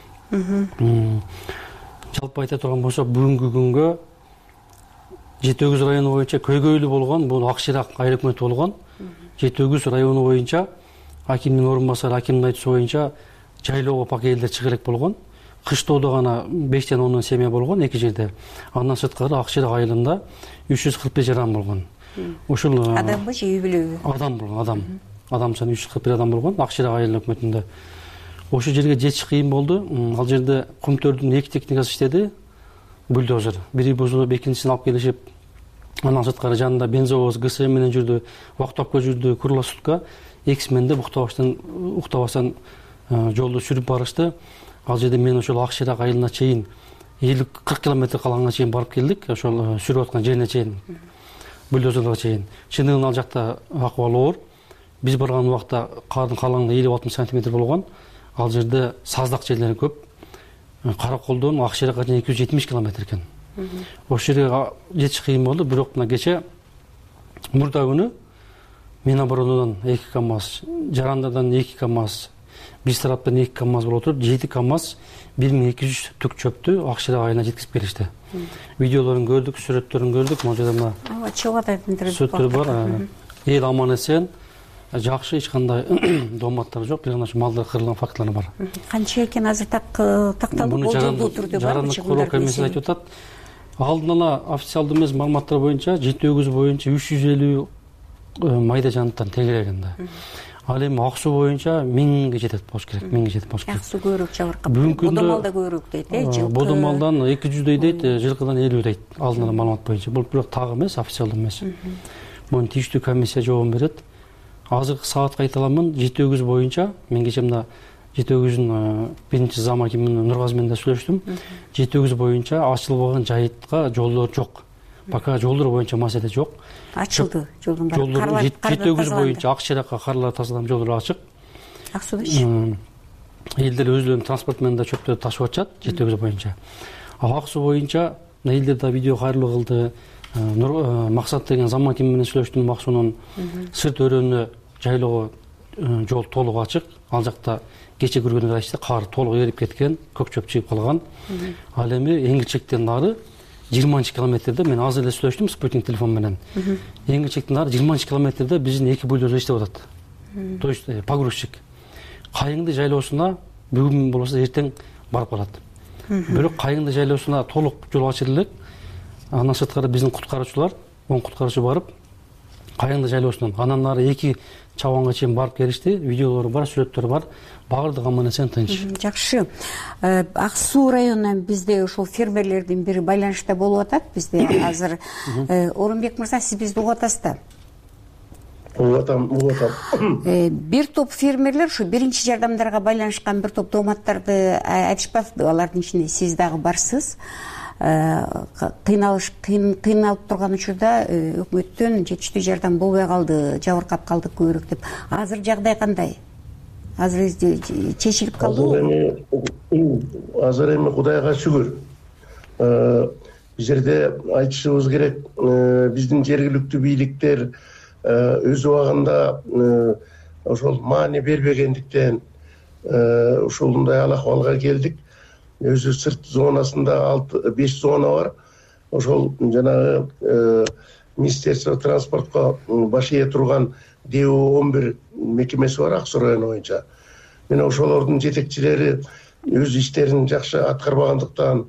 S6: Жалпы айта турган болсок, бүгүнкү күнгө Жети өгүз району боюнча көйгөйлүү болгон, бул Акширак айыл өкмөтү болгон. Жети өгүз району боюнча акимдин орун басары, акимдин айтуусу боюнча жайлоого пак элдер чыга элек болгон. Кыштоодо гана бештен ондон семья болгон эки жерде. Андан сырткары Акширак айылында үч жүз кырк бир жаран болгон. Ушул
S4: адамбы же үй бүлөгү?
S6: Адам болгон, адам. Адам саны үч жүз кырк бир адам болгон Акширак айыл өкмөтүндө. Ошол жерге жетиш кыйын болду. Ал жерде кумтөрдүн эки техникасы иштеди. Бульдозер. Бири бузулуп, экинчисин алып келишип, андан сырткары жанында бензовоз ГСМ менен жүрдү, Вактапка жүрдү, Круглосутка. Эксменде уктабаштан уктабастан жолду сүрүп барышты. Ал жерде мен ошол Акширак айылына чейин элүү кырк километр калганга чейин барып келдик. Ошол сүрүп аткан жерине чейин, бульдозерге чейин. Чындыгында ал жакта акыбал оор. Биз барган убакта кардын калыңдыгы элүү алтымыш сантиметр болгон. Ал жерде саздак жерлери көп. Караколдон Акширакка чейин эки жүз жетимиш километр экен. Ошол жерге жетиш кыйын болду. Бирок мына кече мурда күнү Миноборонодон эки КАМАЗ, жарандардан эки КАМАЗ, биз тараптан эки КАМАЗ болуп туруп, жети КАМАЗ бир миң эки жүз түк чөптү Акширак айылына жеткизип беришти. Видеолорун көрдүк, сүрөттөрүн көрдүк. Могу жерде мына
S4: чыгып атат интернетте.
S6: Сүрөттөр бар. Эл аман эсен, жакшы, эч кандай доматтар жок, бир гана малдар кырылган фактылар бар.
S4: Канча экен азыр так такталып, болжолдуу түрдө бар.
S6: Жарандык короо комиссиясы айтып атат. Алдын ала официалдуу эмес маалыматтар боюнча Жети өгүз боюнча үч жүз элүү майда жанттан тегереген да. Ал эми Ак Суу боюнча миңге жетет болуш керек, миңге жетет болуш керек.
S4: Ак Суу көбүрөөк жабыркап, Бодомалда көбүрөөк дейт, э, жылкы.
S6: Бодомалдан эки жүздөй дейт, жылкыдан элүү дейт. Алдын ала маалымат боюнча. Бул бирок так эмес, официалдуу эмес. Муну тийиштүү комиссия жооп берет. азыркы саатка айта аламын, жети өгүз боюнча мен кече мына жети өгүздүн биринчи зам акими Нургазы менен да сүйлөштүм. жети өгүз боюнча ачылбаган жайытка жолдор жок. Пока жолдор боюнча маселе жок.
S4: Ачылды жолдун баары.
S6: жети өгүз боюнча ак чыракка карлар тазаланып жолдор ачык.
S4: Ак сууда
S6: элдер өзлөрүнүн транспорт менен да чөптөрдү ташып атышат жети өгүз боюнча. Ак суу боюнча элдер да видео кайрылуу кылды. Максат деген зам аким менен сүйлөштүм. Ак суунун сырт өрөөнүнө жайлоого жол толук ачык. Ал жакта кече көргөнү айтышты, кар толук эрип кеткен, көк чөп чыгып калган. Ал эми Эңгичектен нары жыйырманчы километрде, мен азыр эле сүйлөштүм спутник телефон менен. Эңгичектен нары жыйырманчы километрде биздин эки бульдозер иштеп атат. То есть погрузчик. Кайыңды жайлоосуна бүгүн болбосо эртең барып калат. Бирок Кайыңды жайлоосуна толук жол ачылып элек. Андан сырткары биздин куткаруучулар, он куткаруучу барып, Кайыңды жайлоосунан андан нары эки чабанга чейин барып келишти. Видеолору бар, сүрөттөрү бар. Баардыгы аман эсен тынч.
S4: Жакшы. Ак суу районунан бизде ошол фермерлердин бири байланышта болуп атат. Бизде азыр Орунбек мырза, сиз бизди угуп атасыз да?
S8: Угуп атам, угуп атам.
S4: Бир топ фермерлер ушу биринчи жардамдарга байланышкан бир топ дооматтарды айтышпадыбы? Алардын ичинде сиз дагы барсыз. Кыйналыш кыйналып турган учурда өкмөттөн жетиштүү жардам болбой калды, жабыркап калдык көбүрөөк деп. Азыр жагдай кандай? Азыр чечилип калдыбы?
S8: Азыр эми Кудайга шүгүр. Бул жерде айтышыбыз керек, биздин жергиликтүү бийликтер өз убагында ошол маани бербегендиктен ушундай алакыбалга келдик. Өзү сырт зонасында алты беш зона бар. Ошол жанагы Министерство транспортко баш ээ турган ди о он бир мекемеси бар Ак суу району боюнча. Мен ошолордун жетекчилери өз иштерин жакшы аткарбагандыктан,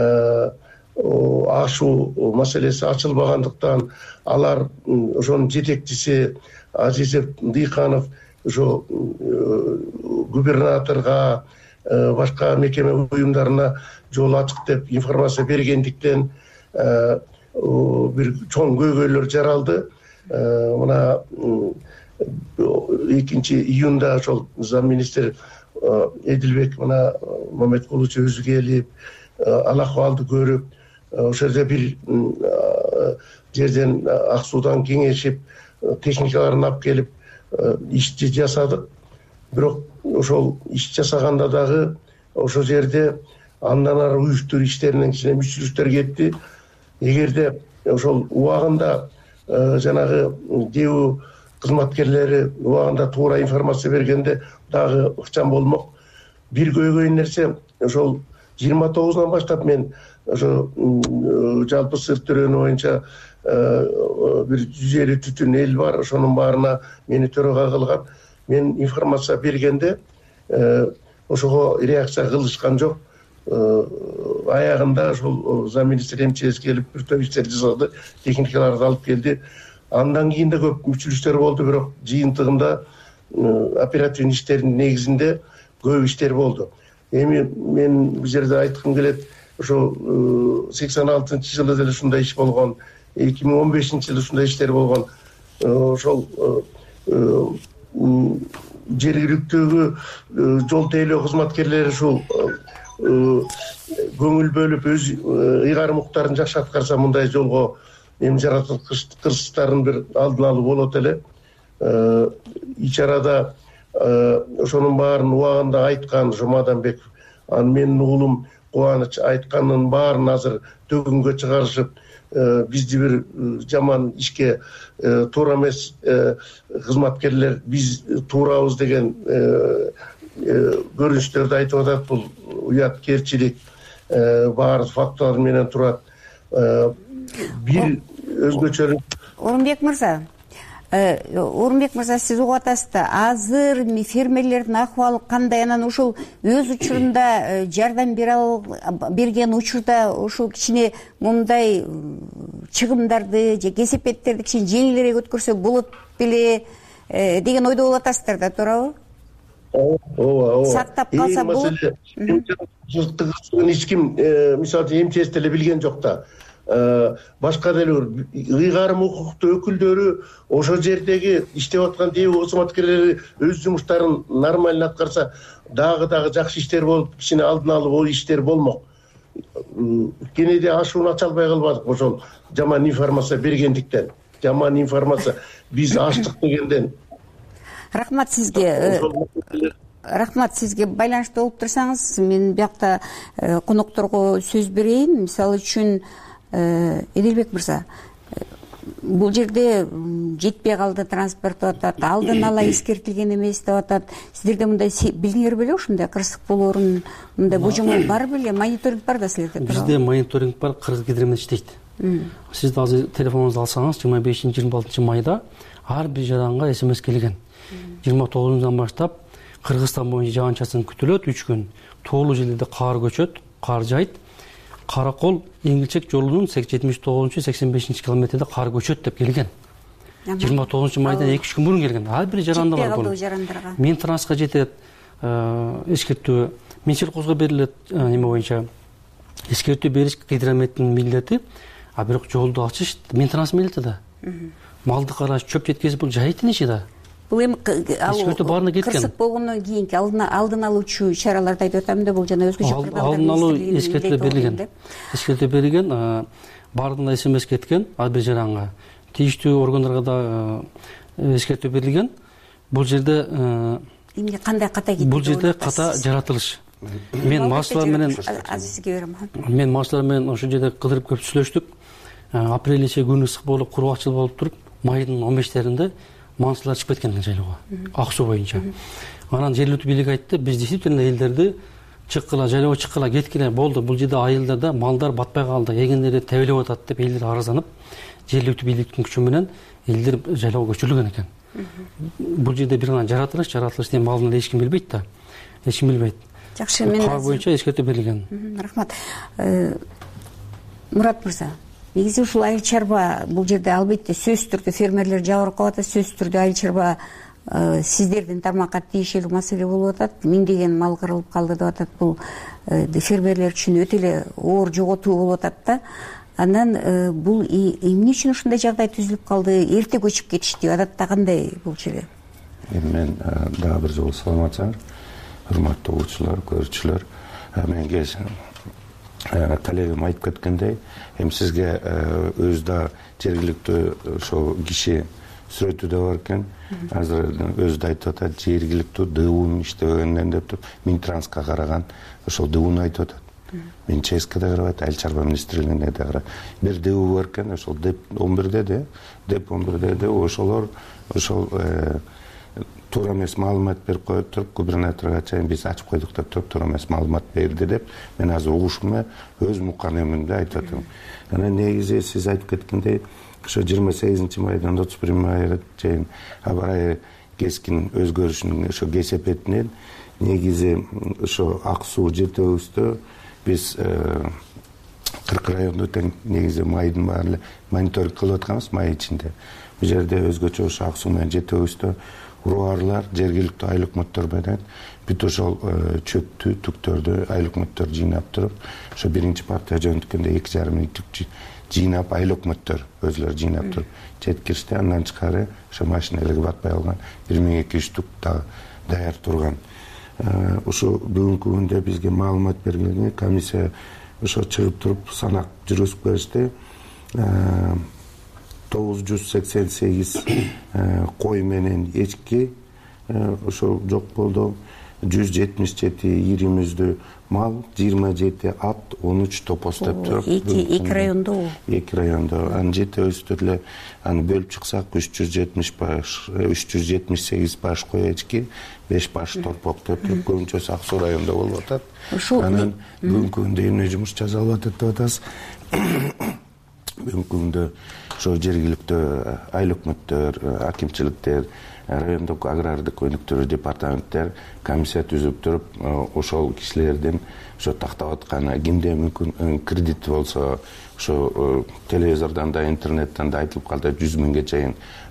S8: ашуу маселеси ачылбагандыктан, алар ошонун жетекчиси Азизов Дыйканов ошо губернаторго, башка мекеме уюмдарына жол ачык деп информация бергендиктен бир чоң көйгөйлөр жаралды. Мына экинчи июнда ошол замминистр Эдилбек мына Маметкулович өзү келип, алакыбалды көрүп, ошол жерде бир жерден Ак суудан кеңешип, техникаларын алып келип ишти жасадык. Бирок ошол иш жасаганда дагы ошол жерде андан ары уюштуруу иштеринен кичине мүчүлүктөр кетти. Эгерде ошол убагында жанагы ДЭУ кызматкерлери убагында туура информация бергенде дагы ыкчам болмок. Бир көйгөй нерсе, ошол жыйырма тогузунан баштап мен ошо жалпы сырт өрөөнү боюнча бир жүз элүү түтүн эл бар, ошонун баарына мени төрага кылган. Мен информация бергенде ошого реакция кылышкан жок. Аягында ошол замминистр МЧС келип бир топ иштерди жасады, техникаларды алып келди. Андан кийин да көп мүчүлүктөр болду, бирок жыйынтыгында оперативный иштердин негизинде көп иштер болду. Эми мен бул жерде айткым келет, ошо сексен алтынчы жылы деле ушундай иш болгон, эки миң он бешинчи жылы ушундай иштер болгон. Ошол жергиликтүү жол тейлөө кызматкерлери ушул көңүл бөлүп өз ыйгарым укуктарын жакшы аткарса, мындай жолго эми жаратылыштардын бир алдын алуу болот эле. Ичарада ошонун баарын убагында айткан Жомаданбеков, анан менин уулум Кубаныч айтканын баарын азыр төгүнгө чыгарышып, бизди бир жаман ишке туура эмес кызматкерлер биз туурабыз деген көрүнүштөрдү айтып атат. Бул уят, керчилик баары фактылар менен турат. Бир өзгөчө
S4: Орунбек мырза, Орунбек мырза, сиз угуп атасыз да, азыр фермерлердин акыбалы кандай? Анан ушул өз учурунда жардам берген учурда ушул кичине мындай чыгымдарды же кесепеттерди кичине жеңилирээк өткөрсө болот беле деген ойдо болуп атасыздар да, туурабы?
S8: Ооба, ооба.
S4: Сактап калса болот.
S8: Эч ким, мисалы, МЧС деле билген жок да. башка деле ыйгарым укуктуу өкүлдөрү ошол жердеги иштеп аткан дээ кызматкерлери өз жумуштарын нормально аткарса дагы дагы жакшы иштер болуп кичине алдын алып иштер болмок. Кенеде ашууну ача албай калбадык ошол жаман информация бергендиктен. Жаман информация биз ачтык дегенден.
S4: Рахмат сизге. Рахмат сизге. Байланышта болуп турсаңыз, мен биякта конокторго сөз берейин. Мисалы үчүн Эдилбек мырза, бул жерде жетпей калды транспорт деп атат, алдын ала эскертилген эмес деп атат. Сиздерде мындай билдиңер беле ушундай кырсык болоорун, мындай божомол бар беле? Мониторинг бар да силерде?
S6: Бизде мониторинг бар, Кыргызгидромет иштейт. Сиз да азыр телефонуңузду алсаңыз, жыйырма бешинчи жыйырма алтынчы майда ар бир жаранга смс келген. жыйырма тогузундан баштап Кыргызстан боюнча жаан-чачын күтүлөт, үч күн. Тоолуу жерлерде кар көчөт, кар жайт. Каракол Эңилчек жолунун жетимиш тогузунчу сексен бешинчи километрде кар көчөт деп келген. жыйырма тогузунчу майдан эки үч күн мурун келген. Ар бир жаранда бар бул. Мен трансқа жетет, эскертүү, менчил козго берилет, неме боюнча эскертүү бериш гидрометтин милдети, а бирок жолду ачыш мен транс милдети да. Малды караш, чөп жеткизип бул жайыттын иши да.
S4: Бул эми кырсык болгондон кийинки алдын алуучу чараларды айтып атам да, бул жана өзгө жок.
S6: Алдын алуу эскертүү берилген. Эскертүү берилген, бардыгына смс кеткен, ар бир жаранга. Тийиштүү органдарга да эскертүү берилген. Бул жерде
S4: эмне кандай ката кетти?
S6: Бул жерде ката жаратылыш. Мен машиналар менен
S4: Азизге берем.
S6: Мен машиналар менен ошол жерде кыдырып көп сүйлөштүк. Апрель ичи күн ысык болуп, кургакчыл болуп туруп, майдын он бештеринде маңчылар чыгып кеткен жайлоого, ак суу боюнча. Анан жергиликтүү бийлик айтты, биз действительно элдерди чыккыла, жайлоого чыккыла, кеткиле болду. Бул жерде айылдарда малдар батпай калды, эгендерди тебелеп атат деп элдер арызданып, жергиликтүү бийликтин күчү менен элдер жайлоого көчүрүлгөн экен. Бул жерде бир гана жаратылыш, жаратылыш деген малдын эч ким билбейт да. Эч ким билбейт.
S4: Жакшы, мен
S6: кар боюнча эскертүү берилген.
S4: Рахмат. Мурат мырза, негизи ушул айыл чарба бул жерде албетте сөзсүз түрдө фермерлер жабыркап атат, сөзсүз түрдө айыл чарба сиздердин тармакка тиешелүү маселе болуп атат. Миңдеген мал кырылып калды деп атат. Бул фермерлер үчүн өтө эле оор жоготуу болуп атат да. Анан бул эмне үчүн ушундай жагдай түзүлүп калды? Эрте көчүп кетишти. Адатта кандай болчу эле?
S9: Мен дагы бир жолу саламатсыңар, урматтуу угуучулар, көрүүчүлөр. Мен коллегам айтып кеткендей, эми сизге өз да жергиликтүү ошо киши сүрөтүдө бар экен. Азыр өзү да айтып атат, жергиликтүү ДУнун иштебегенден деп туруп, Минтранска караган ошол ДУну айтып атат. Мен ЧСК да карабайт, айыл чарба министрлигине да карайт. Бир ДУ бар экен, ошол деп он бирде де, деп он бирде де ошолор ошол туура эмес маалымат берип коюп туруп, губернаторго чейин биз ачып койдук деп туруп, туура эмес маалымат берди деп, мен азыр угушумда өз муканемимде айтып атам. Анан негизи сиз айтып кеткендей, ошо жыйырма сегизинчи майдан отуз биринчи майга чейин аба ырайы кескин өзгөрүшүнүн ошо кесепетинен негизи ошо ак суу жетебизде биз кырк райондо тең негизи майдын баарын эле мониторинг кылып атканбыз, май ичинде. Бул жерде өзгөчө ошо ак суу менен жетебизде уруулар, жергиликтүү айыл өкмөттөр менен бүт ошол чөптү, түктөрдү айыл өкмөттөр жыйнап туруп, ошо биринчи партия жөнөткөндө эки жарым миң түк жыйнап айыл өкмөттөр өзүлөрү жыйнап туруп жеткиришти. Андан тышкары ошо машина элеги батпай калган бир миң эки жүз түк дагы даяр турган. Ошо бүгүнкү күндө бизге маалымат бергенде комиссия ошо чыгып туруп санак жүргүзүп беришти. тогуз жүз сексен сегиз кой менен эчки ошо жок болду. жүз жетимиш жети ири мүздүү мал, жыйырма жети ат, он үч топоз деп туруп.
S4: Эки райондо.
S9: Эки райондо. Аны жетебизде эле аны бөлүп чыксак үч жүз жетимиш баш, үч жүз жетимиш сегиз баш кой эчки, беш баш торпок деп туруп, көбүнчөсү ак суу районунда болуп атат. Анан бүгүнкү күндө эмне жумуш жасалып атат деп атасыз? Бүгүнкү күндө ошо жергиликтүү айыл өкмөттөр, акимчиликтер, райондук агрардык өнүктүрүү департаменттер комиссия түзүп туруп, ошол кишилердин ошо тактап аткан кимде мүмкүн кредит болсо, ошо телевизордон да, интернеттен да айтылып калды, жүз миңге чейин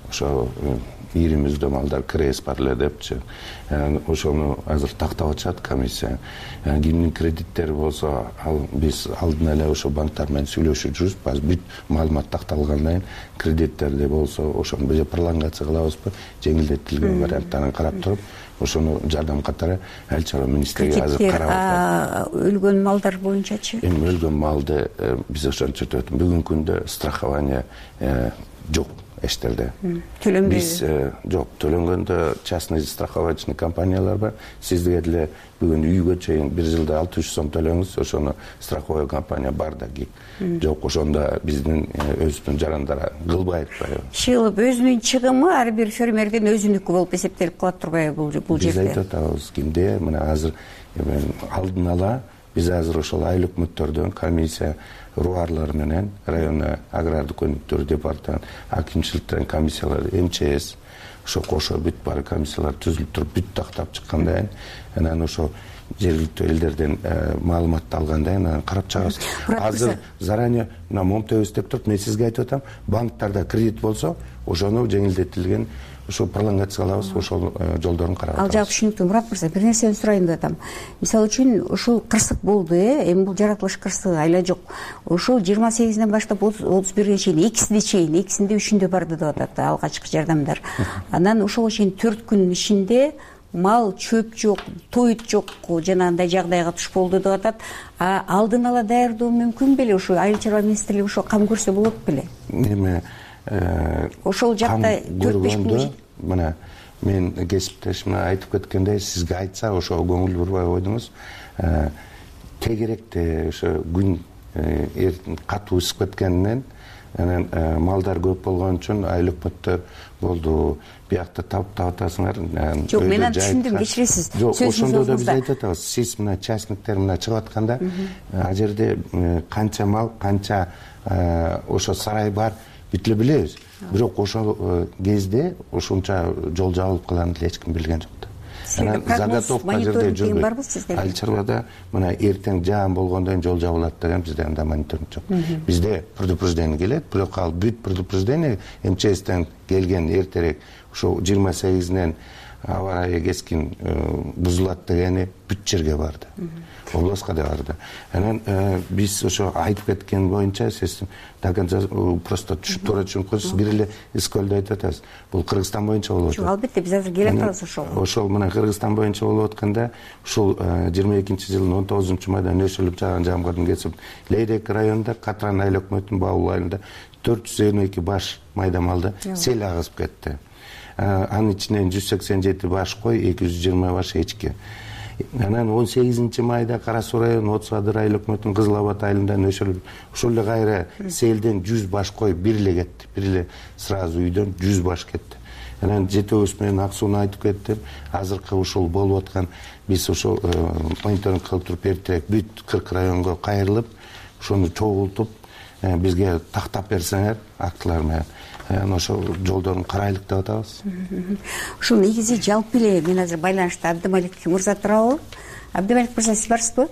S9: ошо ийримиздүү малдар крес бар эле депчи. Ошону азыр тактап атышат комиссия. Кимдин кредиттери болсо, ал биз алдын эле ошо банктар менен сүйлөшүп жүрүбүз. Баары бүт маалымат такталгандан кийин кредиттерди болсо ошону биз пролонгация кылабызбы, жеңилдетилген варианттарын карап туруп, ошону жардам катары айыл чарба министрлиги азыр карап атат.
S4: Өлгөн малдар боюнчачы?
S9: Эми өлгөн малды биз ошончо айтып атам. Бүгүнкү күндө страхование жок эштерде.
S4: Төлөнбөйбү?
S9: Биз жок, төлөнгөндө частный страховочный компаниялар бар. Сизге деле бүгүн үйгө чейин бир жылда алты жүз сом төлөңүз, ошону страховой компания бар да ки. Жок, ошондо биздин өзүбүздүн жарандары кылбай атпайбы?
S4: Шыгылып өзүнүн чыгымы ар бир фермердин өзүнүкү болуп эсептелип калат турбайбы бул жерде?
S9: Биз айтып атабыз, кимде мына азыр алдын ала биз азыр ошол айыл өкмөттөрдөн комиссия руарлар менен районно агрардык өнүктүрүү департамент, акимчиликтен комиссиялар, эм че эс ошо кошо бүт баары комиссиялар түзүлүп туруп бүт тактап чыккандан кийин анан ошо жергиликтүү элдерден маалыматты алгандан кийин анан карап чыгабыз. Азыр заранее мына момтөбүз деп туруп мен сизге айтып атам, банктарда кредит болсо ошону жеңилдетилген ошо пролонгация кылабыз, ошол жолдорун карап атабыз.
S4: Ал жак түшүнүктүү. Мурат мырза, бир нерсени сурайын деп атам. Мисалы үчүн ушул кырсык болду, э, эми бул жаратылыш кырсыгы айла жок. Ошол жыйырма сегизинен баштап отуз бирге чейин, экисине чейин, экисинде үчүндө барды деп атат алгачкы жардамдар. Анан ошого чейин төрт күнүн ичинде мал, чөп жок, тоют жок, жанагындай жагдайга туш болду деп атат. Алдын ала даярдоо мүмкүн беле? Ошо айыл чарба министрлиги ошо кам көрсө болот беле?
S9: Эми
S4: ошол жакта төрт беш күн
S9: мына мен кесиптешим айтып кеткендей, сизге айтса ошого көңүл бурбай койдуңуз. Тегеректе ошо күн катуу ысып кеткенинен анан малдар көп болгон үчүн айыл өкмөттөр болду, биякта таптап атасыңар.
S4: Жок, мен аны түшүндүм, кечиресиз.
S9: Жок, ошондо да биз айтып атабыз, сиз мына частниктер мына чыгып атканда, ал жерде канча мал, канча ошо сарай бар, бүт эле билебиз. Бирок ошол кезде ошонча жол жабылып калганын эч ким билген жок да. Анан заготовка жерде жүрбөйт. Айыл чарбада мына эртең жаан болгондон кийин жол жабылат деген бизде анда мониторинг жок. Бизде предупреждение келет, бирок ал бүт предупреждение эм че эстен келген эртерээк ошо жыйырма сегизинен авария кескин бузулат дегени бүт жерге барды. Областка да барды. Анан биз ошо айтып кеткен боюнча сиз просто түшүп туура түшүнүп койсуз, бир эле Искөлдө айтып атасыз. Бул Кыргызстан боюнча болуп атат.
S4: Жок, албетте биз азыр келе атабыз ошол.
S9: Ошол мына Кыргызстан боюнча болуп атканда, ушул жыйырма экинчи жылдын он тогузунчу майда нөшөлүп жааган жамгырдын кесип Лейрек районунда, Катран айыл өкмөтүнүн Баул айылында төрт жүз элүү эки баш майда малды сел агызып кетти. Анын ичинен жүз сексен жети баш кой, эки жүз жыйырма баш эчки. Анан он сегизинчи майда Кара Суу району Отуз Адыр айыл өкмөтүнүн Кызыл Абад айылында нөшөлүп, ошол эле кайра селден жүз баш кой бир эле кетти. Бир эле сразу үйдөн жүз баш кетти. Анан жетөөбүз менен ак сууну айтып кеттим. Азыркы ушул болуп аткан биз ошол мониторинг кылып туруп эртерээк бүт кырк районго кайрылып, ошону чогултуп, бизге тактап берсеңер актылар менен ошол жолдорун карайлык деп атабыз.
S4: Ушул негизи жалпы эле мен азыр байланышта Абдымалик мырза турабы? Абдымалик мырза, сиз барсызбы?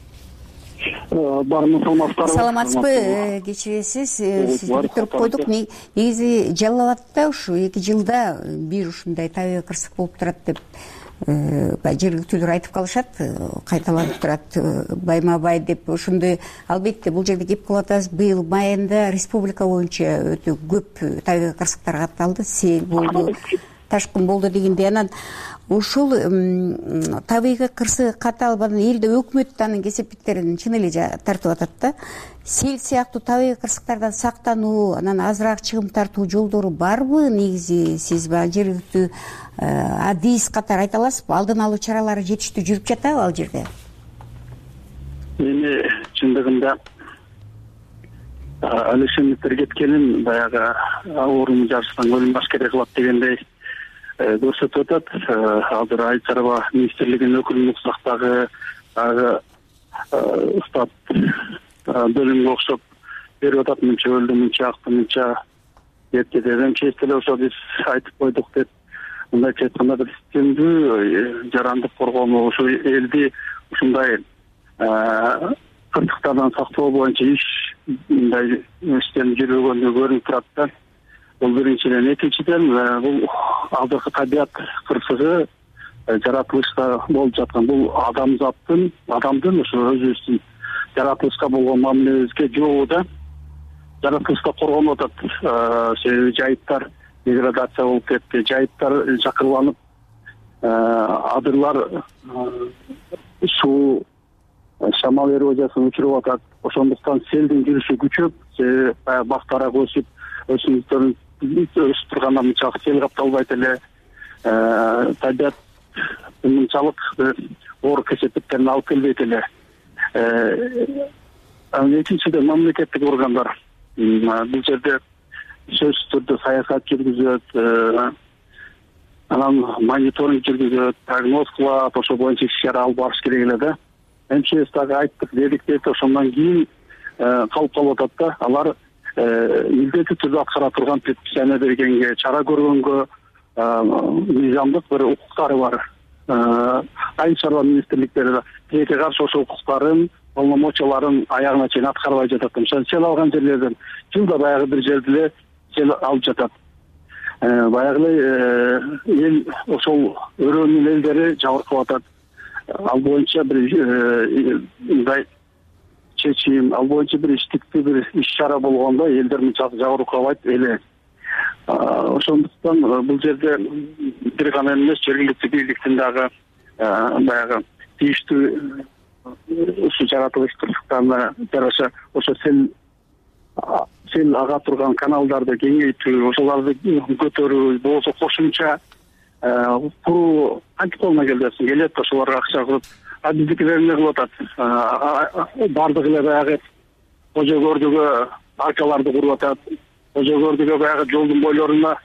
S10: Бармын, саламатсызбы?
S4: Саламатсызбы, кечиресиз, сизди күтүп койдук. Негизи Жалал Абадта ушу эки жылда бир ушундай табигый кырсык болуп турат деп жергиликтүүлөр айтып калышат, кайталанып турат байма бай деп. Ошондой албетте бул жерде кеп кылып атабыз. Быйыл май айында республика боюнча өтө көп табигый кырсыктар катталды, сел болду, ташкын болду дегендей. Анан ушул табигый кырсык катталып анан элде өкмөт анын кесепеттерин чын эле тартып атат да. Сел сыяктуу табигый кырсыктардан сактануу, анан азыраак чыгым тартуу жолдору барбы? Негизи сиз жергиликтүү адис катары айта аласызбы? Алдын алуу чаралары жетиштүү жүрүп жатабы ал жерде?
S10: Эми чындыгында алешемиттер кеткенин баягы оорууну жашырсаң өлүм баш керек кылат дегендей көрсөтүп атат. Азыр айыл чарба министрлигинин өкүлүнүн уксактагы ага стат бөлүмгө окшоп берип атат, мынча өлдү, мынча акты, мынча кетти деп. Честь эле ошо биз айтып койдук деп. Мындайча айтканда бир системдүү жарандык коргонуу, ушу элди ушундай кырсыктардан сактоо боюнча иш мындай иштен жүргөндү көрүнүп турат да. бул биринчиден. Экинчиден бул азыркы табият кырсыгы жаратылышта болуп жаткан бул адамзаттын адамдын ошо өзүбүздүн жаратылышка болгон мамилебизге жообу да жаратылышта коргонуп атат. Себеби жайыттар деградация болуп кетти, жайыттар жакырланып, адырлар суу шамал эрозиясын учуруп атат. Ошондуктан селдин жүрүшү күчөп, себеби баягы бактарак өсүп, өсүмдүктөрүн өсүп турганда мынчалык сел капталбайт эле. Табият мынчалык оор кесепеттерин алып келбейт эле. Экинчиден мамлекеттик органдар бул жерде сөзсүз түрдө саясат жүргүзөт, анан мониторинг жүргүзөт, прогноз кылат, ошол боюнча иш чара алып барыш керек эле да. МЧС дагы айттык, дедик дейт, ошондон кийин калып калып атат да. Алар милдеттүү түрдө аткара турган предписание бергенге, чара көргөнгө мыйзамдык бир укуктары бар. Айыл чарба министрликтери тилекке каршы ошол укуктарын, полномочияларын аягына чейин аткарбай жатат. Мисалы сел алган жерлерден жылда баягы бир жерде эле сел алып жатат. Баягы эл ошол өрөөнүн элдери жабыркап атат. Ал боюнча бир мындай чечим, ал боюнча бир иштиктүү бир иш чара болгондо элдер мынчалык жабыркабайт эле. Ошондуктан бул жерде бир гана эмес, жергиликтүү бийликтин дагы баягы тийиштүү ушу жаратылыштарына жараша ошо сел сел ага турган каналдарды кеңейтүү, ошолорду көтөрүү, болбосо кошумча куруу кантип колуна келбесин, келет ошолорго акча кылып, а биздикилер эмне кылып атат? Бардыгы эле баягы кожо көрдүгө аркаларды куруп атат. Кожо көрдүгө баягы жолдун бойлоруна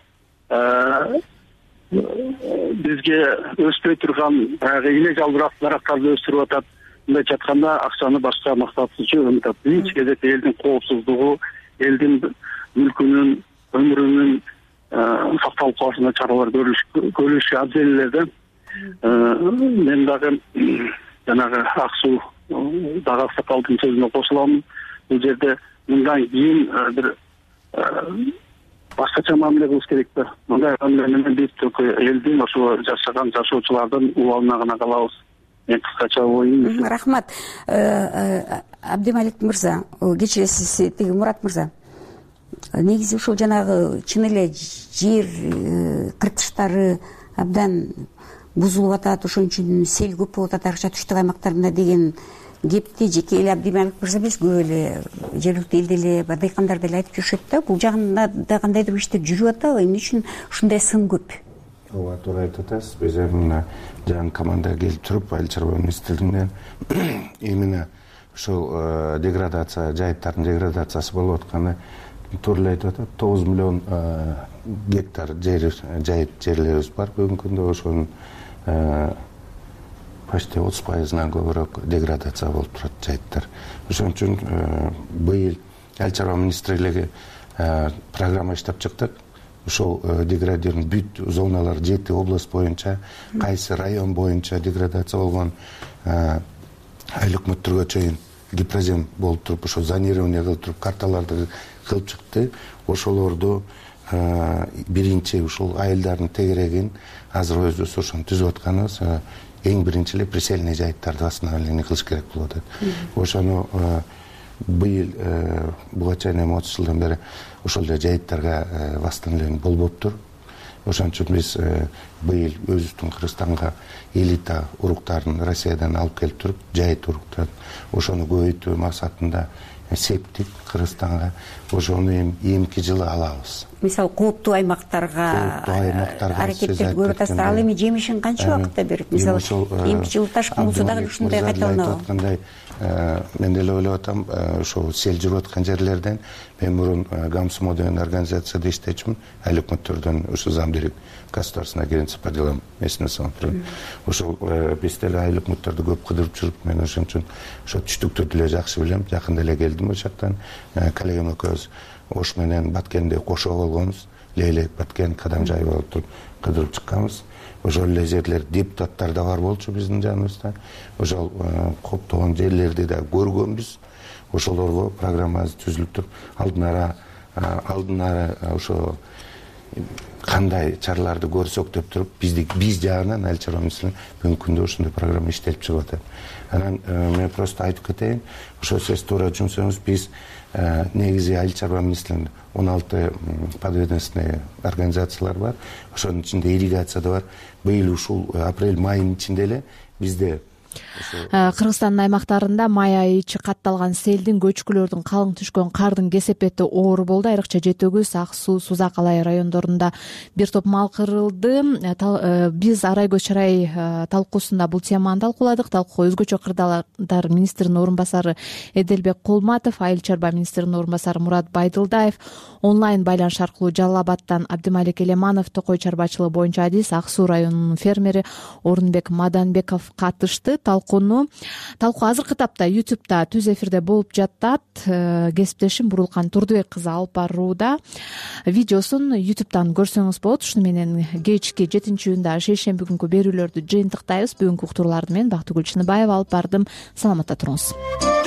S10: бизге өспөй турган баягы илlegал дарактарды өстүрүп атат. Мындай жатканда акчаны башка максат үчүн өнүтөт. Биринчи кезекте элдин коопсуздугу, элдин мүлкүнүн, өмүрүнүн сакталып калышына чаралар көрүлүшү абзел эле да. Мен дагы жанагы ак суу дагы аксакалдын сөзүнө кошулам. Бул жерде мындан кийин бир башкача мамиле кылыш керек да. Мындай мамиле менен биз элдин ошо жашаган жашоочулардын убалына гана калабыз. Мен кыскача оюм.
S4: Рахмат. Абдималик мырза, кечиресиз, тиги Мурат мырза. Негизи ушул жанагы чын эле жер кыртыштары абдан бузулуп атат, ошон үчүн сел көп болуп атат аркыча түштүк аймактарында деген кепти жеке эле Абдималик мырза эмес, көп эле жергиликтүү элде эле дыйкандар деле айтып жүрүшөт да. Бул жагында да кандайдыр иштер жүрүп атабы? Эмне үчүн ушундай сын көп?
S9: Ооба, туура айтып атасыз. Биз мына жаңы команда келип туруп, айыл чарба министрлигинен именно ушул деградация, жайыттардын деградациясы болуп атканы туура айтып атат. тогуз миллион гектар жер, жайыт жерлерибиз бар бүгүнкү күндө. Ошонун почти отуз пайызынан көбүрөөк деградация болуп турат жайыттар. Ошон үчүн быйыл айыл чарба министрлиги программа иштеп чыктык. Ушул деградированный бүт зоналар жети область боюнча, кайсы район боюнча деградация болгон айыл өкмөттөргө чейин гипрозем болуп туруп, ошо зонирование кылып туруп, карталарды кылып чыкты. Ошолорду биринчи ушул айылдардын тегерегин азыр өзүбүз ошону түзүп атканыбыз. Эң биринчи эле прицельный жайыттарды восстановление кылыш керек болуп атат. Ошону быйыл буга чейин эми отуз жылдан бери ошол эле жайыттарга восстановление болбоптур. Ошон үчүн биз быйыл өзүбүздүн Кыргызстанга элита уруктарын Россиядан алып келип туруп, жайыт уруктарын ошону көбөйтүү максатында септик Кыргызстанга. Ошону эми эмки жылы алабыз.
S4: Мисалы кооптуу аймактарга аракеттер көрүп атасыздар. Ал эми жемишин канча убакытта берет? Мисалы эмки жылы ташкын болсо дагы ушундай кайталанабы?
S9: Мен деле ойлоп атам, ошо сел жүрүп аткан жерлерден мен мурун ГАМСМО деген организацияда иштечүмүн, айыл өкмөттөрдөн ошо замдирек государственного агентства по делам местного самоуправления. Ошол биз деле айыл өкмөттөрдү көп кыдырып жүрүп, мен ошон үчүн ошо түштүктү деле жакшы билем. Жакында эле келдим ошол жактан. Коллегам экөөбүз Ош менен Баткенде кошо болгонбуз. Лейлек, Баткен, Кадамжай болуп туруп кыдырып чыкканбыз. Ошол эле жерлер депутаттар да бар болчу биздин жаныбызда. Ошол коптогон жерлерди да көргөнбүз. Ошолорго программабыз түзүлүп туруп, алдын ара алдын ара ошо кандай чараларды көрсөк деп туруп бизди биз жагынан айыл чарба министрлигинин бүгүнкү күндө ушундай программа иштелип чыгып атат. Анан мен просто айтып кетейин, ошо сиз туура түшүнсөңүз, биз негизи айыл чарба министрлигинин он алты подведомственный организациялар бар. Ошонун ичинде ирригация да бар. Быйыл ушул апрель майынын ичинде эле бизде
S1: Кыргызстандын аймактарында май айы ичи катталган селдин, көчкүлөрдүн, калың түшкөн кардын кесепети оор болду. Айрыкча Жети Өгүз, Ак Суу, Сузак Алай райондорунда бир топ мал кырылды. Биз Арай көз чарай талкуусунда бул теманы талкууладык. Талкууга өзгөчө кырдаалдар министринин орун басары Эделбек Кулматов, айыл чарба министринин орун басары Мурат Байдылдаев, онлайн байланыш аркылуу Жалал Абадтан Абдымалик Элеманов, Токой чарбачылыгы боюнча адис, Ак Суу районунун фермери Орунбек Маданбеков катышты. Талкууну талкуу азыркы тапта ютубта түз эфирде болуп жатат. Кесиптешим Бурулкан Турдубек кызы алып барууда. Видеосун ютубтан көрсөңүз болот. Ушуну менен кечки жетинчи июнда шейшемби күнкү берүүлөрдү жыйынтыктайбыз. Бүгүнкү уктурууларды мен Бактыгүл Чыныбаева алып бардым. Саламатта туруңуз.